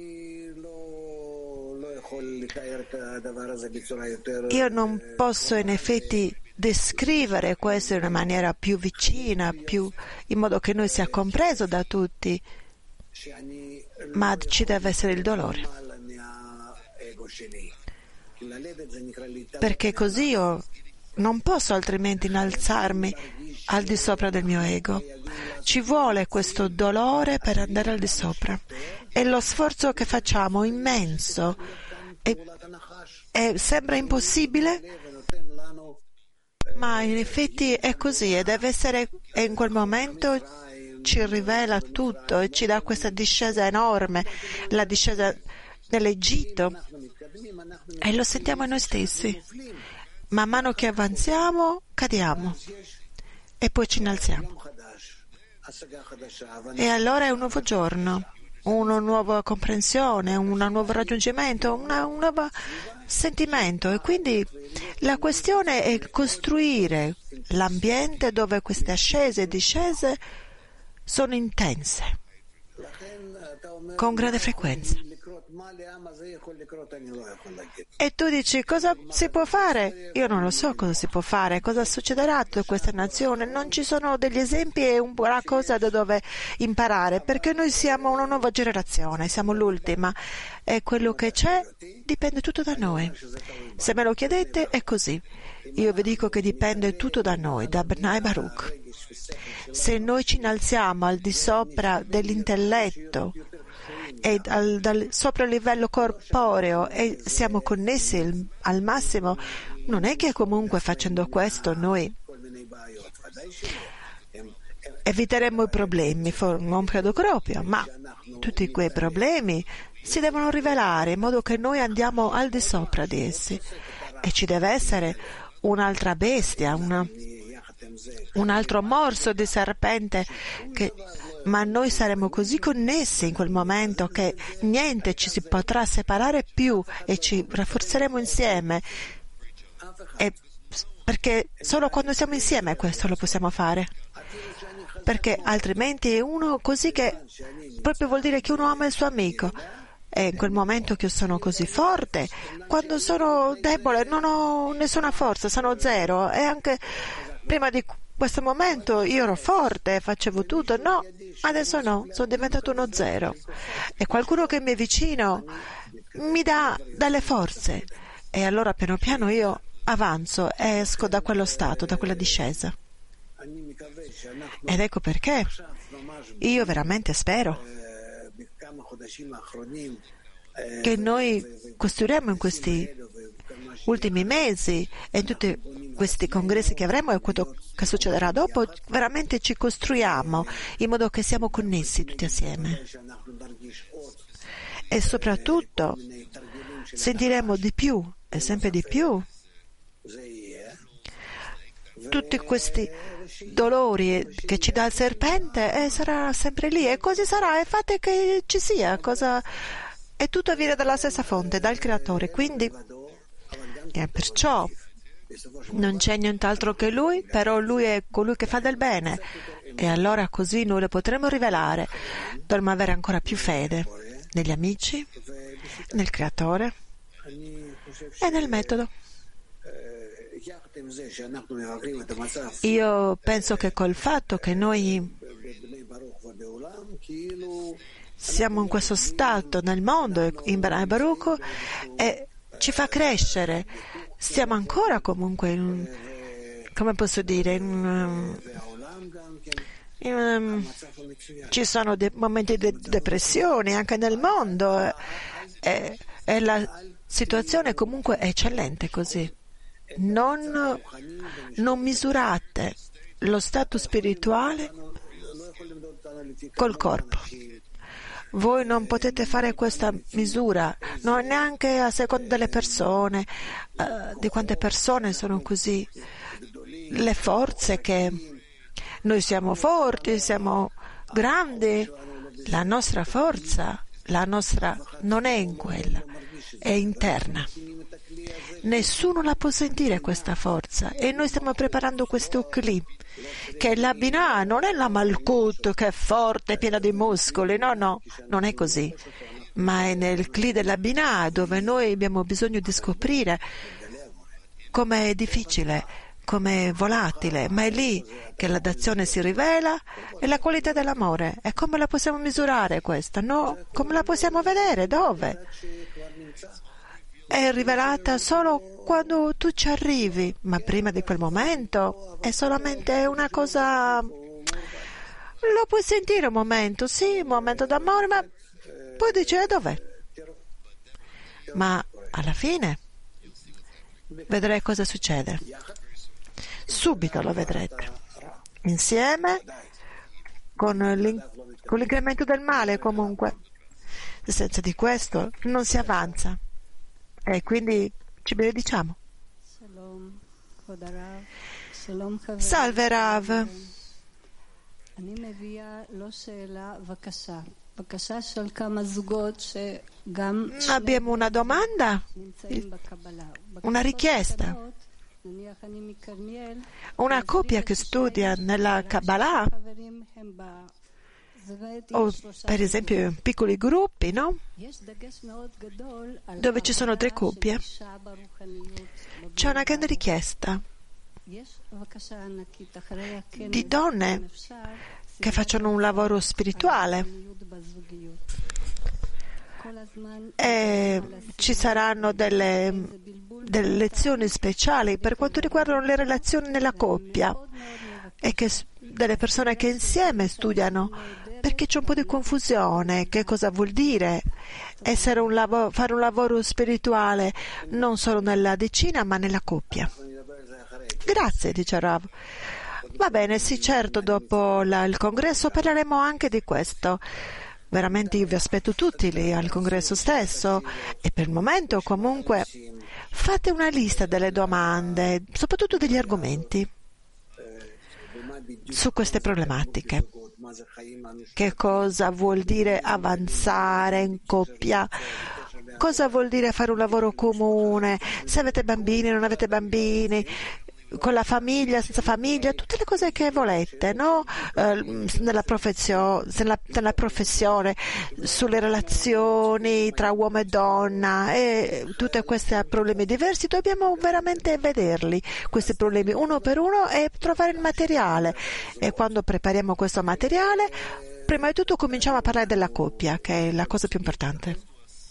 Io non posso in effetti descrivere questo in una maniera più vicina, più, in modo che noi sia compreso da tutti, ma ci deve essere il dolore, perché così io non posso altrimenti innalzarmi al di sopra del mio ego. Ci vuole questo dolore per andare al di sopra, e lo sforzo che facciamo immenso e, e sembra impossibile, ma in effetti è così, e deve essere, e in quel momento ci rivela tutto e ci dà questa discesa enorme, la discesa nell'Egitto, e lo sentiamo noi stessi. Man mano che avanziamo cadiamo e poi ci innalziamo, e allora è un nuovo giorno, una nuova comprensione, un nuovo raggiungimento, una, un nuovo sentimento. E quindi la questione è costruire l'ambiente dove queste ascese e discese sono intense, con grande frequenza. E tu dici, cosa si può fare? Io non lo so cosa si può fare, cosa succederà a tutta questa nazione. Non ci sono degli esempi e una cosa da dove imparare, perché noi siamo una nuova generazione, siamo l'ultima, e quello che c'è dipende tutto da noi. Se me lo chiedete è così. Io vi dico che dipende tutto da noi, da Bnei Baruch. Se noi ci innalziamo al di sopra dell'intelletto e al, dal, sopra il livello corporeo e siamo connessi il, al massimo, non è che comunque facendo questo noi eviteremo i problemi, non credo proprio, ma tutti quei problemi si devono rivelare in modo che noi andiamo al di sopra di essi, e ci deve essere un'altra bestia, una, un altro morso di serpente, che, ma noi saremo così connessi in quel momento che niente ci si potrà separare più e ci rafforzeremo insieme, e, perché solo quando siamo insieme questo lo possiamo fare, perché altrimenti è uno così che proprio vuol dire che uno ama il suo amico. E in quel momento che io sono così forte, quando sono debole non ho nessuna forza, sono zero, e anche prima di questo momento io ero forte, facevo tutto, no, adesso no, sono diventato uno zero, e qualcuno che mi è vicino mi dà delle forze, e allora piano piano io avanzo e esco da quello stato, da quella discesa. Ed ecco perché io veramente spero che noi costruiremo in questi ultimi mesi e in tutti questi congressi che avremo e quello che succederà dopo, veramente ci costruiamo in modo che siamo connessi tutti assieme, e soprattutto sentiremo di più e sempre di più tutti questi dolori che ci dà il serpente, e sarà sempre lì, e così sarà, e fate che ci sia cosa, e tutto viene dalla stessa fonte, dal creatore, quindi e perciò non c'è nient'altro che lui, però lui è colui che fa del bene, e allora così noi lo potremo rivelare, dovremo avere ancora più fede negli amici, nel creatore e nel metodo. Io penso che col fatto che noi siamo in questo stato nel mondo, in Bnei Baruch, e ci fa crescere, stiamo ancora comunque in, come posso dire, in, in, ci sono dei momenti di depressione anche nel mondo, e, e la situazione comunque è eccellente così. Non, non misurate lo stato spirituale col corpo. Voi non potete fare questa misura, non neanche a seconda delle persone, uh, di quante persone sono così. Le forze che noi siamo forti, siamo grandi, la nostra forza, la nostra non è in quella, è interna. Nessuno la può sentire questa forza, e noi stiamo preparando questo cli, che la Binah non è la Malkut che è forte, piena di muscoli, no, no, non è così, ma è nel cli della Binah dove noi abbiamo bisogno di scoprire come è difficile, come è volatile, ma è lì che la d'azione si rivela, e la qualità dell'amore. E come la possiamo misurare questa? No, come la possiamo vedere? Dove? È rivelata solo quando tu ci arrivi, ma prima di quel momento è solamente una cosa, lo puoi sentire un momento, sì, un momento d'amore, ma poi dici eh, dov'è? Ma alla fine vedrai cosa succede, subito lo vedrete, insieme con, con l'incremento del male comunque, senza di questo non si avanza. E quindi ci benediciamo. Salve Rav. Abbiamo una domanda, una richiesta. Una coppia che studia nella Kabbalah o per esempio in piccoli gruppi, no? Dove ci sono tre coppie, c'è una grande richiesta di donne che facciano un lavoro spirituale, e ci saranno delle, delle lezioni speciali per quanto riguardano le relazioni nella coppia, e che delle persone che insieme studiano, perché c'è un po' di confusione. Che cosa vuol dire essere un lavoro, fare un lavoro spirituale non solo nella decina ma nella coppia? Grazie, dice Rav. Va bene, sì, certo, dopo la, il congresso parleremo anche di questo. Veramente io vi aspetto tutti lì al congresso stesso, e per il momento comunque fate una lista delle domande, soprattutto degli argomenti su queste problematiche. Che cosa vuol dire avanzare in coppia? Cosa vuol dire fare un lavoro comune? Se avete bambini, non avete bambini, con la famiglia, senza famiglia, tutte le cose che volete, no? Eh, nella, professio- nella, nella professione, sulle relazioni tra uomo e donna, e tutti questi problemi diversi, dobbiamo veramente vederli, questi problemi uno per uno, e trovare il materiale. E quando prepariamo questo materiale, prima di tutto cominciamo a parlare della coppia, che è la cosa più importante.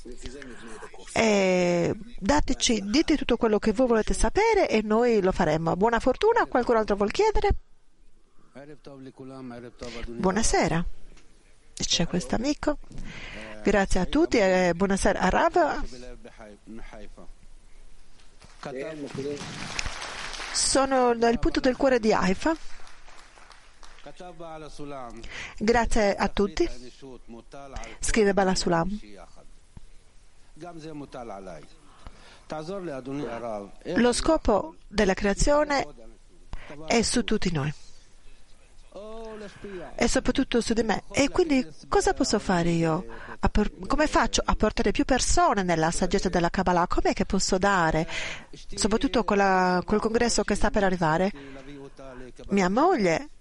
E dateci, dite tutto quello che voi volete sapere e noi lo faremo. Buona fortuna. Qualcun altro vuol chiedere? Buonasera, c'è questo amico. Grazie a tutti e buonasera a Rav. Sono nel punto del cuore di Haifa. Grazie a tutti, scrive Bala Sulam. Lo scopo della creazione è su tutti noi e soprattutto su di me, e quindi cosa posso fare io? Come faccio a portare più persone nella saggezza della Kabbalah? Com'è che posso dare, soprattutto con la, col congresso che sta per arrivare? Mia moglie,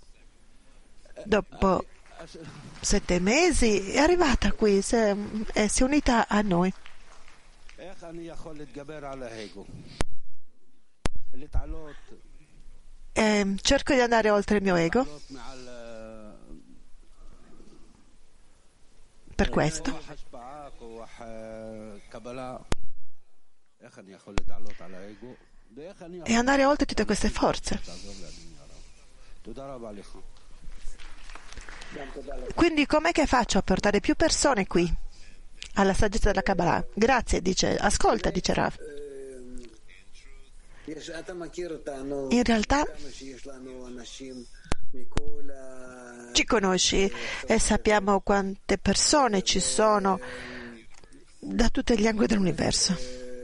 dopo sette mesi, è arrivata qui, si è, è, si è unita a noi. E cerco di andare oltre il mio ego. Per questo e andare oltre tutte queste forze. Quindi com'è che faccio a portare più persone qui alla saggezza della Kabbalah? Grazie, dice, ascolta, dice Rav. In realtà ci conosci e sappiamo quante persone ci sono da tutti gli angoli dell'universo.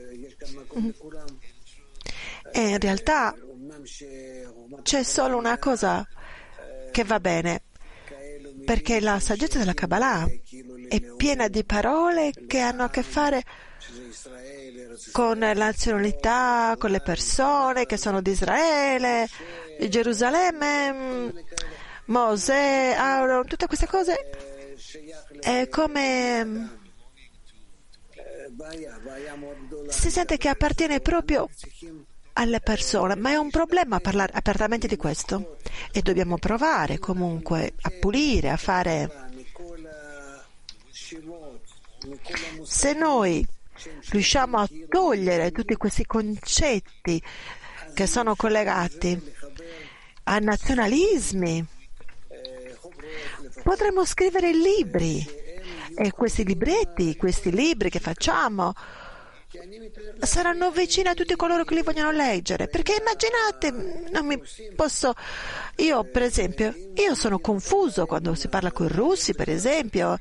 E in realtà c'è solo una cosa che va bene, perché la saggezza della Kabbalah è piena di parole che hanno a che fare con la nazionalità, con le persone che sono di Israele, di Gerusalemme, Mosè, Aaron, tutte queste cose. È come si sente che appartiene proprio alle persone, ma è un problema parlare apertamente di questo, e dobbiamo provare comunque a pulire, a fare. Se noi riusciamo a togliere tutti questi concetti che sono collegati a nazionalismi, potremmo scrivere libri, e questi libretti, questi libri che facciamo saranno vicini a tutti coloro che li vogliono leggere, perché immaginate, non mi posso, io per esempio, io sono confuso quando si parla con i russi, per esempio,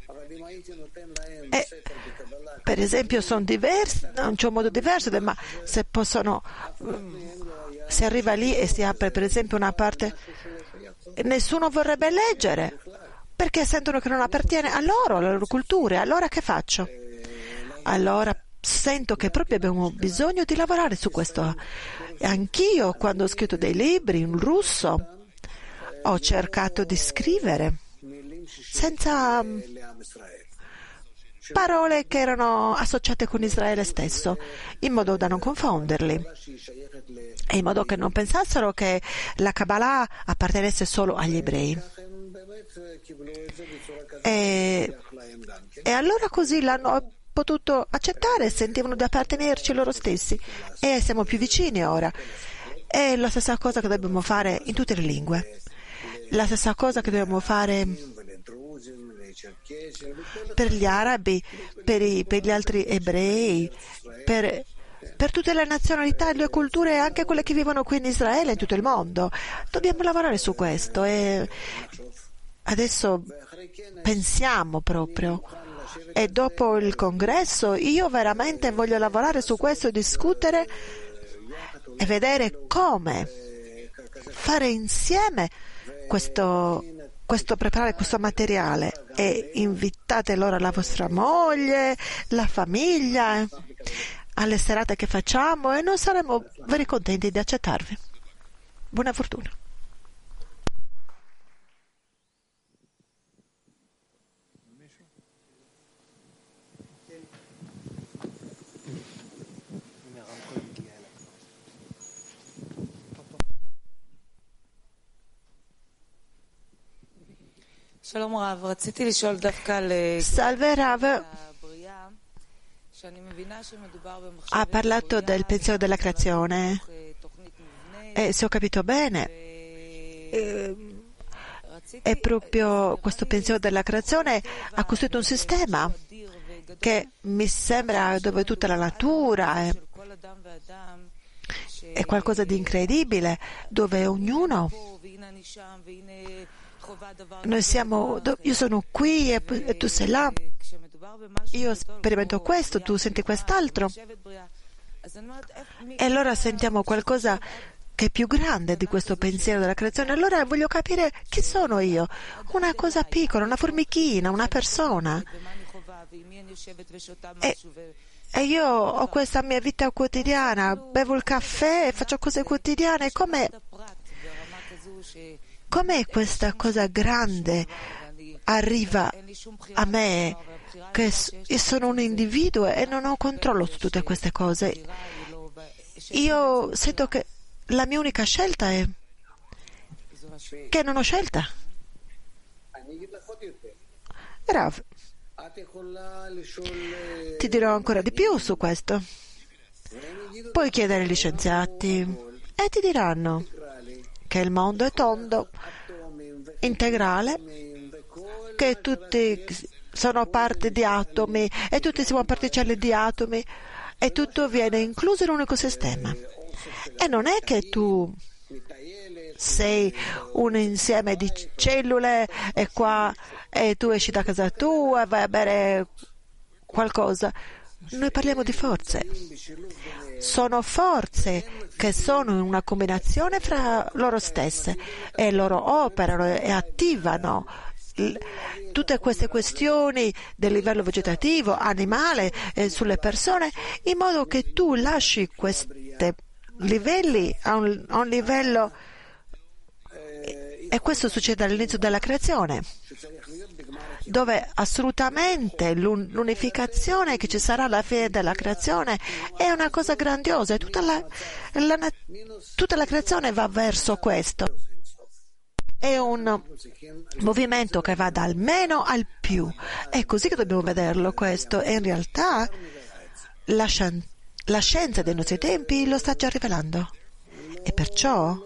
e, per esempio sono diversi, non c'è un modo diverso, ma se possono, si arriva lì e si apre per esempio una parte, nessuno vorrebbe leggere, perché sentono che non appartiene a loro, alle loro culture. Allora che faccio? Allora sento che proprio abbiamo bisogno di lavorare su questo. Anch'io, quando ho scritto dei libri in russo, ho cercato di scrivere senza parole che erano associate con Israele stesso, in modo da non confonderli e in modo che non pensassero che la Kabbalah appartenesse solo agli ebrei. E, e allora così l'hanno potuto accettare, sentivano di appartenerci loro stessi e siamo più vicini ora. È la stessa cosa che dobbiamo fare in tutte le lingue, la stessa cosa che dobbiamo fare per gli arabi, per, i, per gli altri ebrei, per, per tutte le nazionalità e le culture, anche quelle che vivono qui in Israele e in tutto il mondo. Dobbiamo lavorare su questo e adesso pensiamo proprio. E dopo il congresso io veramente voglio lavorare su questo e discutere e vedere come fare insieme questo, questo preparare questo materiale, e invitate allora la vostra moglie, la famiglia alle serate che facciamo e noi saremo veri contenti di accettarvi. Buona fortuna. Salve Rav, ha parlato del pensiero della creazione e se ho capito bene eh, è proprio questo pensiero della creazione ha costruito un sistema che mi sembra dove tutta la natura è, è qualcosa di incredibile, dove ognuno Noi siamo, io sono qui e, e tu sei là, io sperimento questo, tu senti quest'altro, e allora sentiamo qualcosa che è più grande di questo pensiero della creazione. Allora voglio capire chi sono io, una cosa piccola, una formichina, una persona, e, e io ho questa mia vita quotidiana, bevo il caffè e faccio cose quotidiane. Come Com'è questa cosa grande arriva a me, che io sono un individuo e non ho controllo su tutte queste cose? Io sento che la mia unica scelta è che non ho scelta. Rav, ti dirò ancora di più su questo. Puoi chiedere agli scienziati e ti diranno che il mondo è tondo, integrale, che tutti sono parte di atomi e tutti siamo particelle di atomi e tutto viene incluso in un ecosistema. E non è che tu sei un insieme di cellule e qua e tu esci da casa tua e vai a bere qualcosa. Noi parliamo di forze. Sono forze che sono in una combinazione fra loro stesse e loro operano e attivano tutte queste questioni del livello vegetativo, animale, eh, sulle persone, in modo che tu lasci questi livelli a un, a un livello, e questo succede all'inizio della creazione, dove assolutamente l'unificazione che ci sarà alla fine della creazione è una cosa grandiosa e tutta la, la, tutta la creazione va verso questo. È un movimento che va dal meno al più. È così che dobbiamo vederlo questo, e in realtà la, la scienza dei nostri tempi lo sta già rivelando. E perciò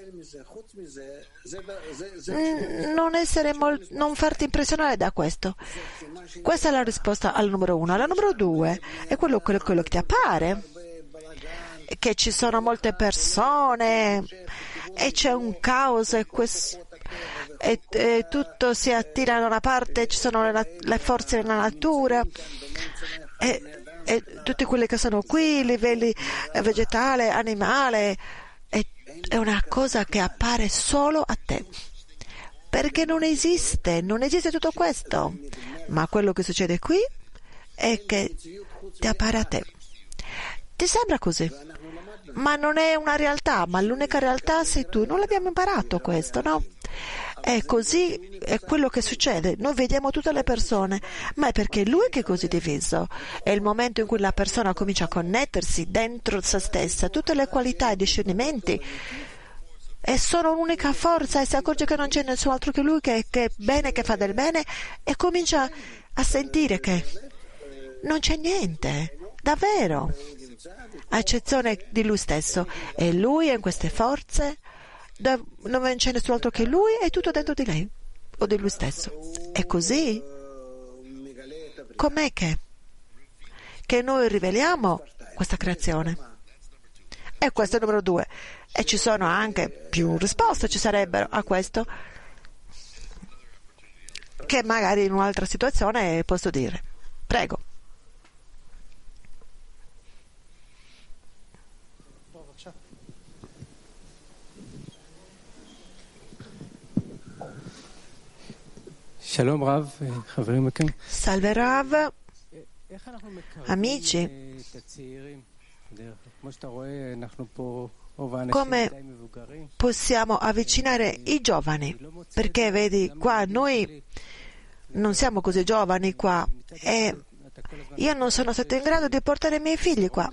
non essere molt- non farti impressionare da questo. Questa è la risposta al numero uno. Al numero due è quello, quello, quello che ti appare, che ci sono molte persone e c'è un caos e, quest- e, e tutto si attira da una parte, ci sono le, le forze della natura e, e tutti quelli che sono qui, livelli vegetale, animale, è una cosa che appare solo a te, perché non esiste, non esiste tutto questo, ma quello che succede qui è che ti appare a te. Ti sembra così, ma non è una realtà, ma l'unica realtà sei tu. Non l'abbiamo imparato questo, no? E così è quello che succede. Noi vediamo tutte le persone, ma è perché lui che è così diviso. È il momento in cui la persona comincia a connettersi dentro se stessa, tutte le qualità e discernimenti, e sono un'unica forza, e si accorge che non c'è nessun altro che lui, che, che è bene, che fa del bene, e comincia a sentire che non c'è niente, davvero, a eccezione di lui stesso. E lui è in queste forze, non c'è nessun altro che lui, è tutto dentro di lei o di lui stesso. E così, com'è che, che noi riveliamo questa creazione? E questo è il numero due. E ci sono anche più risposte, ci sarebbero a questo, che magari in un'altra situazione posso dire. Prego. Shalom Rav, חברים יקרים. Salve Rav, amici. Come possiamo avvicinare i giovani? Perché vedi, qua noi non siamo così giovani qua, e io non sono stato in grado di portare i miei figli qua.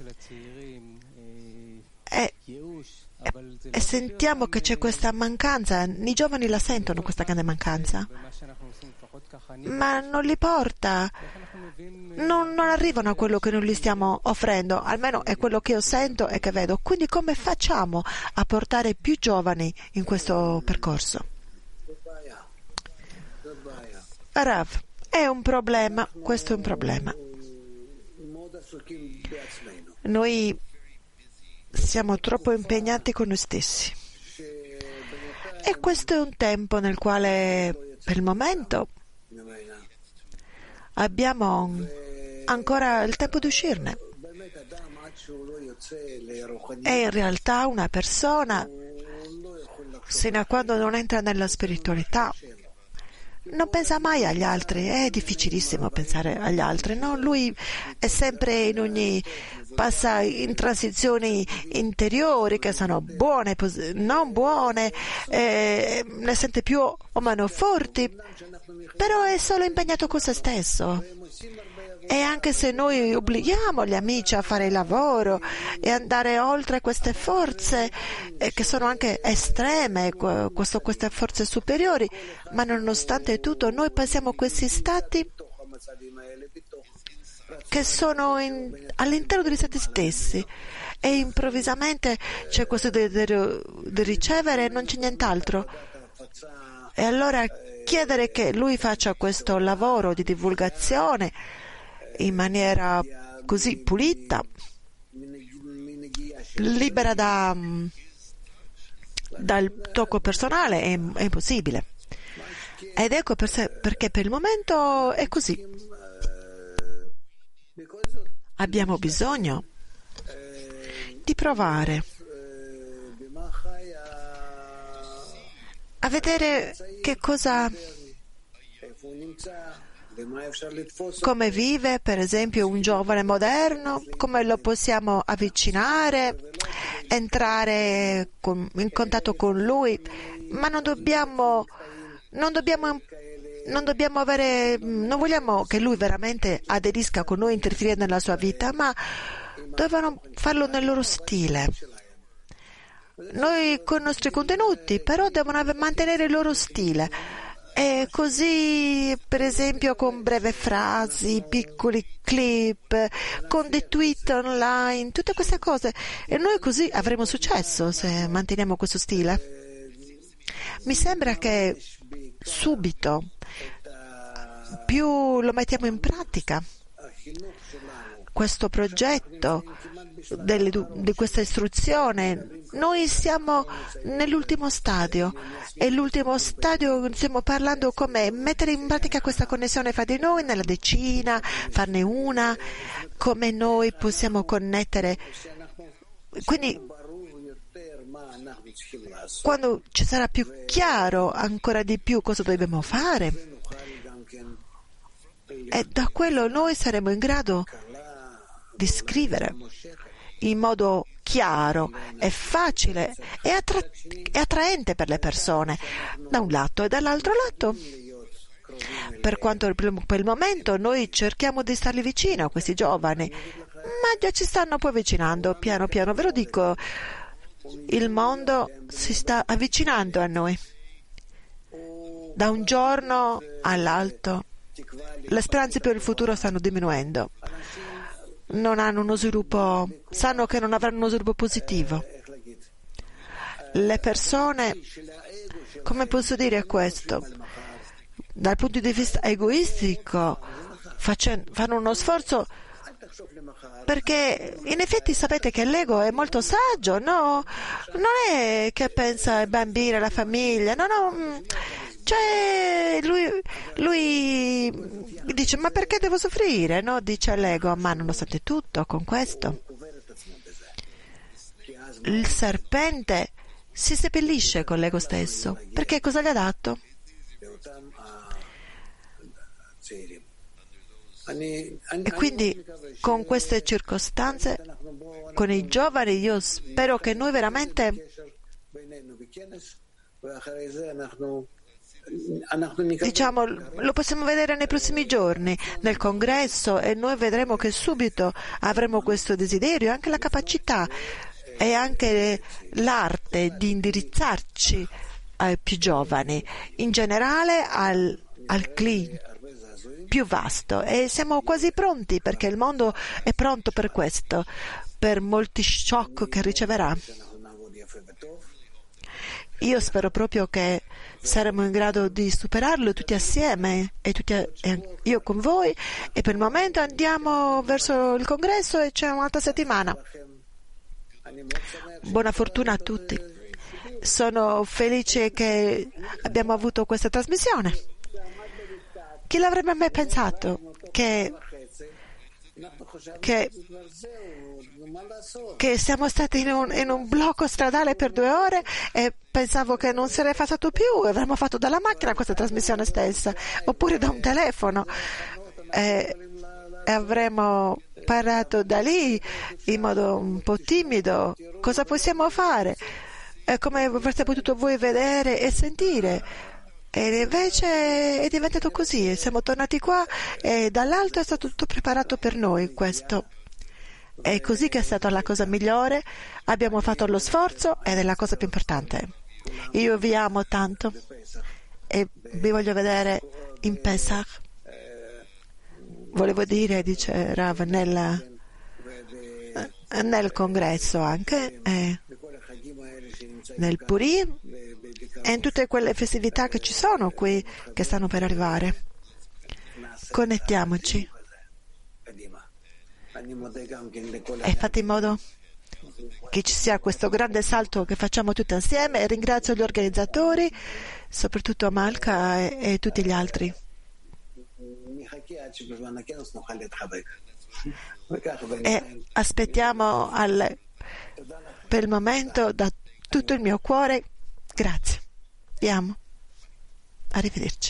E, e sentiamo che c'è questa mancanza, i giovani la sentono questa grande mancanza, ma non li porta, non, non arrivano a quello che noi gli stiamo offrendo, almeno è quello che io sento e che vedo. Quindi come facciamo a portare più giovani in questo percorso? Rav, è un problema, questo è un problema. Noi siamo troppo impegnati con noi stessi, e questo è un tempo nel quale per il momento abbiamo ancora il tempo di uscirne. E in realtà una persona, sino a quando non entra nella spiritualità, non pensa mai agli altri. È difficilissimo pensare agli altri, no? Lui è sempre in ogni, passa in transizioni interiori che sono buone, non buone, eh, ne sente più o meno forti, però è solo impegnato con se stesso. E anche se noi obblighiamo gli amici a fare il lavoro e andare oltre queste forze, eh, che sono anche estreme, questo, queste forze superiori, ma nonostante tutto noi passiamo questi stati che sono in, all'interno degli stati stessi, e improvvisamente c'è questo desiderio di ricevere e non c'è nient'altro. E allora chiedere che lui faccia questo lavoro di divulgazione in maniera così pulita, libera da, dal tocco personale, è, è impossibile. Ed ecco per sé, perché per il momento è così. Abbiamo bisogno di provare a vedere che cosa, come vive per esempio un giovane moderno, come lo possiamo avvicinare, entrare con, in contatto con lui, ma non dobbiamo non dobbiamo non dobbiamo avere non vogliamo che lui veramente aderisca con noi, interferire nella sua vita, ma devono farlo nel loro stile. Noi con i nostri contenuti, però devono mantenere il loro stile. E così, per esempio, con breve frasi, piccoli clip, con dei tweet online, tutte queste cose. E noi così avremo successo se manteniamo questo stile. Mi sembra che subito, più lo mettiamo in pratica, questo progetto delle, di questa istruzione, noi siamo nell'ultimo stadio, e l'ultimo stadio stiamo parlando come mettere in pratica questa connessione fra di noi nella decina, farne una, come noi possiamo connettere. Quindi quando ci sarà più chiaro ancora di più cosa dobbiamo fare, e da quello noi saremo in grado di scrivere in modo chiaro, è facile, è, attra- è attraente per le persone, da un lato, e dall'altro lato, per quanto per il momento noi cerchiamo di starli vicino a questi giovani, ma già ci stanno poi avvicinando, piano piano, ve lo dico, il mondo si sta avvicinando a noi. Da un giorno all'altro le speranze per il futuro stanno diminuendo, non hanno uno sviluppo, sanno che non avranno uno sviluppo positivo. Le persone, come posso dire questo, dal punto di vista egoistico, facendo, fanno uno sforzo, perché in effetti sapete che l'ego è molto saggio, no? Non è che pensa ai bambini, alla famiglia, no, no. Cioè, lui, lui dice, ma perché devo soffrire? No? Dice all'ego, ma nonostante tutto, con questo, il serpente si seppellisce con l'ego stesso. Perché cosa gli ha dato? E quindi, con queste circostanze, con i giovani, io spero che noi veramente diciamo, lo possiamo vedere nei prossimi giorni nel congresso, e noi vedremo che subito avremo questo desiderio, anche la capacità e anche l'arte di indirizzarci ai più giovani, in generale al, al clean più vasto, e siamo quasi pronti, perché il mondo è pronto per questo, per molti shock che riceverà. Io spero proprio che saremo in grado di superarlo tutti assieme, e tutti, e io con voi, e per il momento andiamo verso il congresso e c'è un'altra settimana. Buona fortuna a tutti. Sono felice che abbiamo avuto questa trasmissione. Chi l'avrebbe mai pensato che Che, che siamo stati in un, in un blocco stradale per due ore, e pensavo che non sarei passato più, avremmo fatto dalla macchina questa trasmissione stessa, oppure da un telefono, e, e avremmo parlato da lì in modo un po' timido. Cosa possiamo fare? E come avreste potuto voi vedere e sentire. E invece è diventato così, siamo tornati qua e dall'alto è stato tutto preparato per noi. Questo è così che è stata la cosa migliore, abbiamo fatto lo sforzo ed è la cosa più importante. Io vi amo tanto e vi voglio vedere in Pesach. Volevo dire, dice Rav, nella, nel congresso anche, eh, nel Purim, e in tutte quelle festività che ci sono qui, che stanno per arrivare. Connettiamoci e fate in modo che ci sia questo grande salto che facciamo tutti insieme, e ringrazio gli organizzatori, soprattutto Malka e, e tutti gli altri. E aspettiamo al, per il momento da tutto il mio cuore. Grazie, vi amo, arrivederci.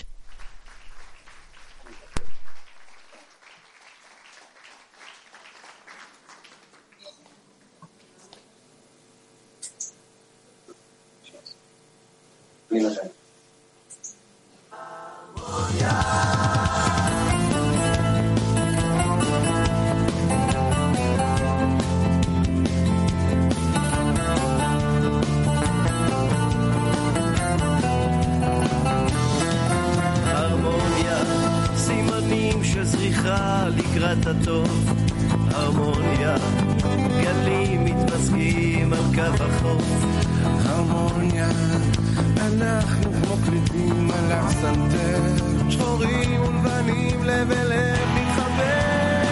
לקראת הטוב, הרמוניה, גלים מתמזגים על קו החוף. הרמוניה, אנחנו כמו קליטים על הפסנתר, שחורים ולבנים, לב אל לב מתחבר.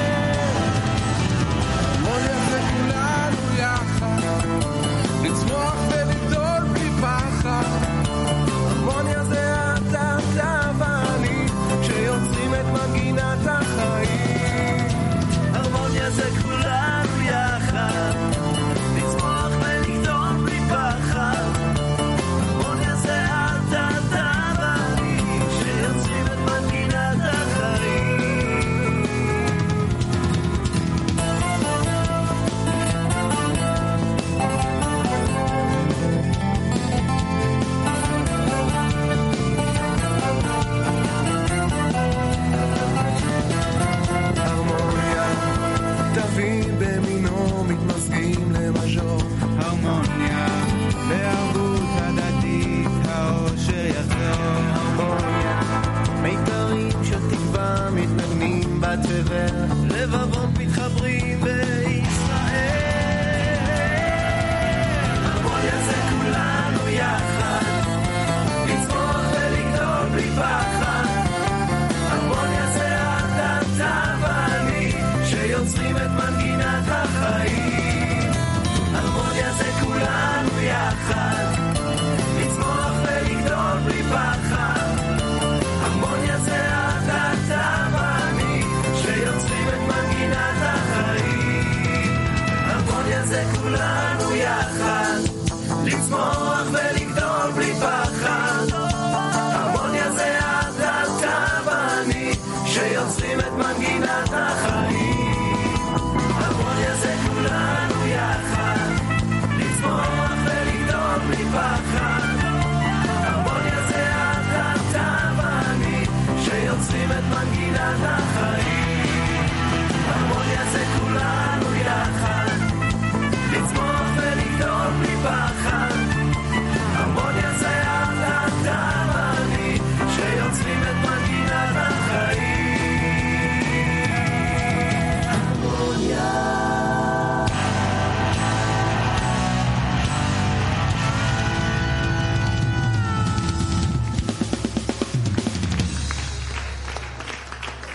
הרמוניה זה כולנו יחד, לצמוח ולגדול בלי פחד. הרמוניה זה אתה, אתה ואני, כשיוצרים את מגינת החיים. הרמוניה זה כולנו יחד, לצמוח ולגדול בלי פחד. הרמוניה זה אתה, אתה ואני, כשיוצרים את מגינת החיים. בתבל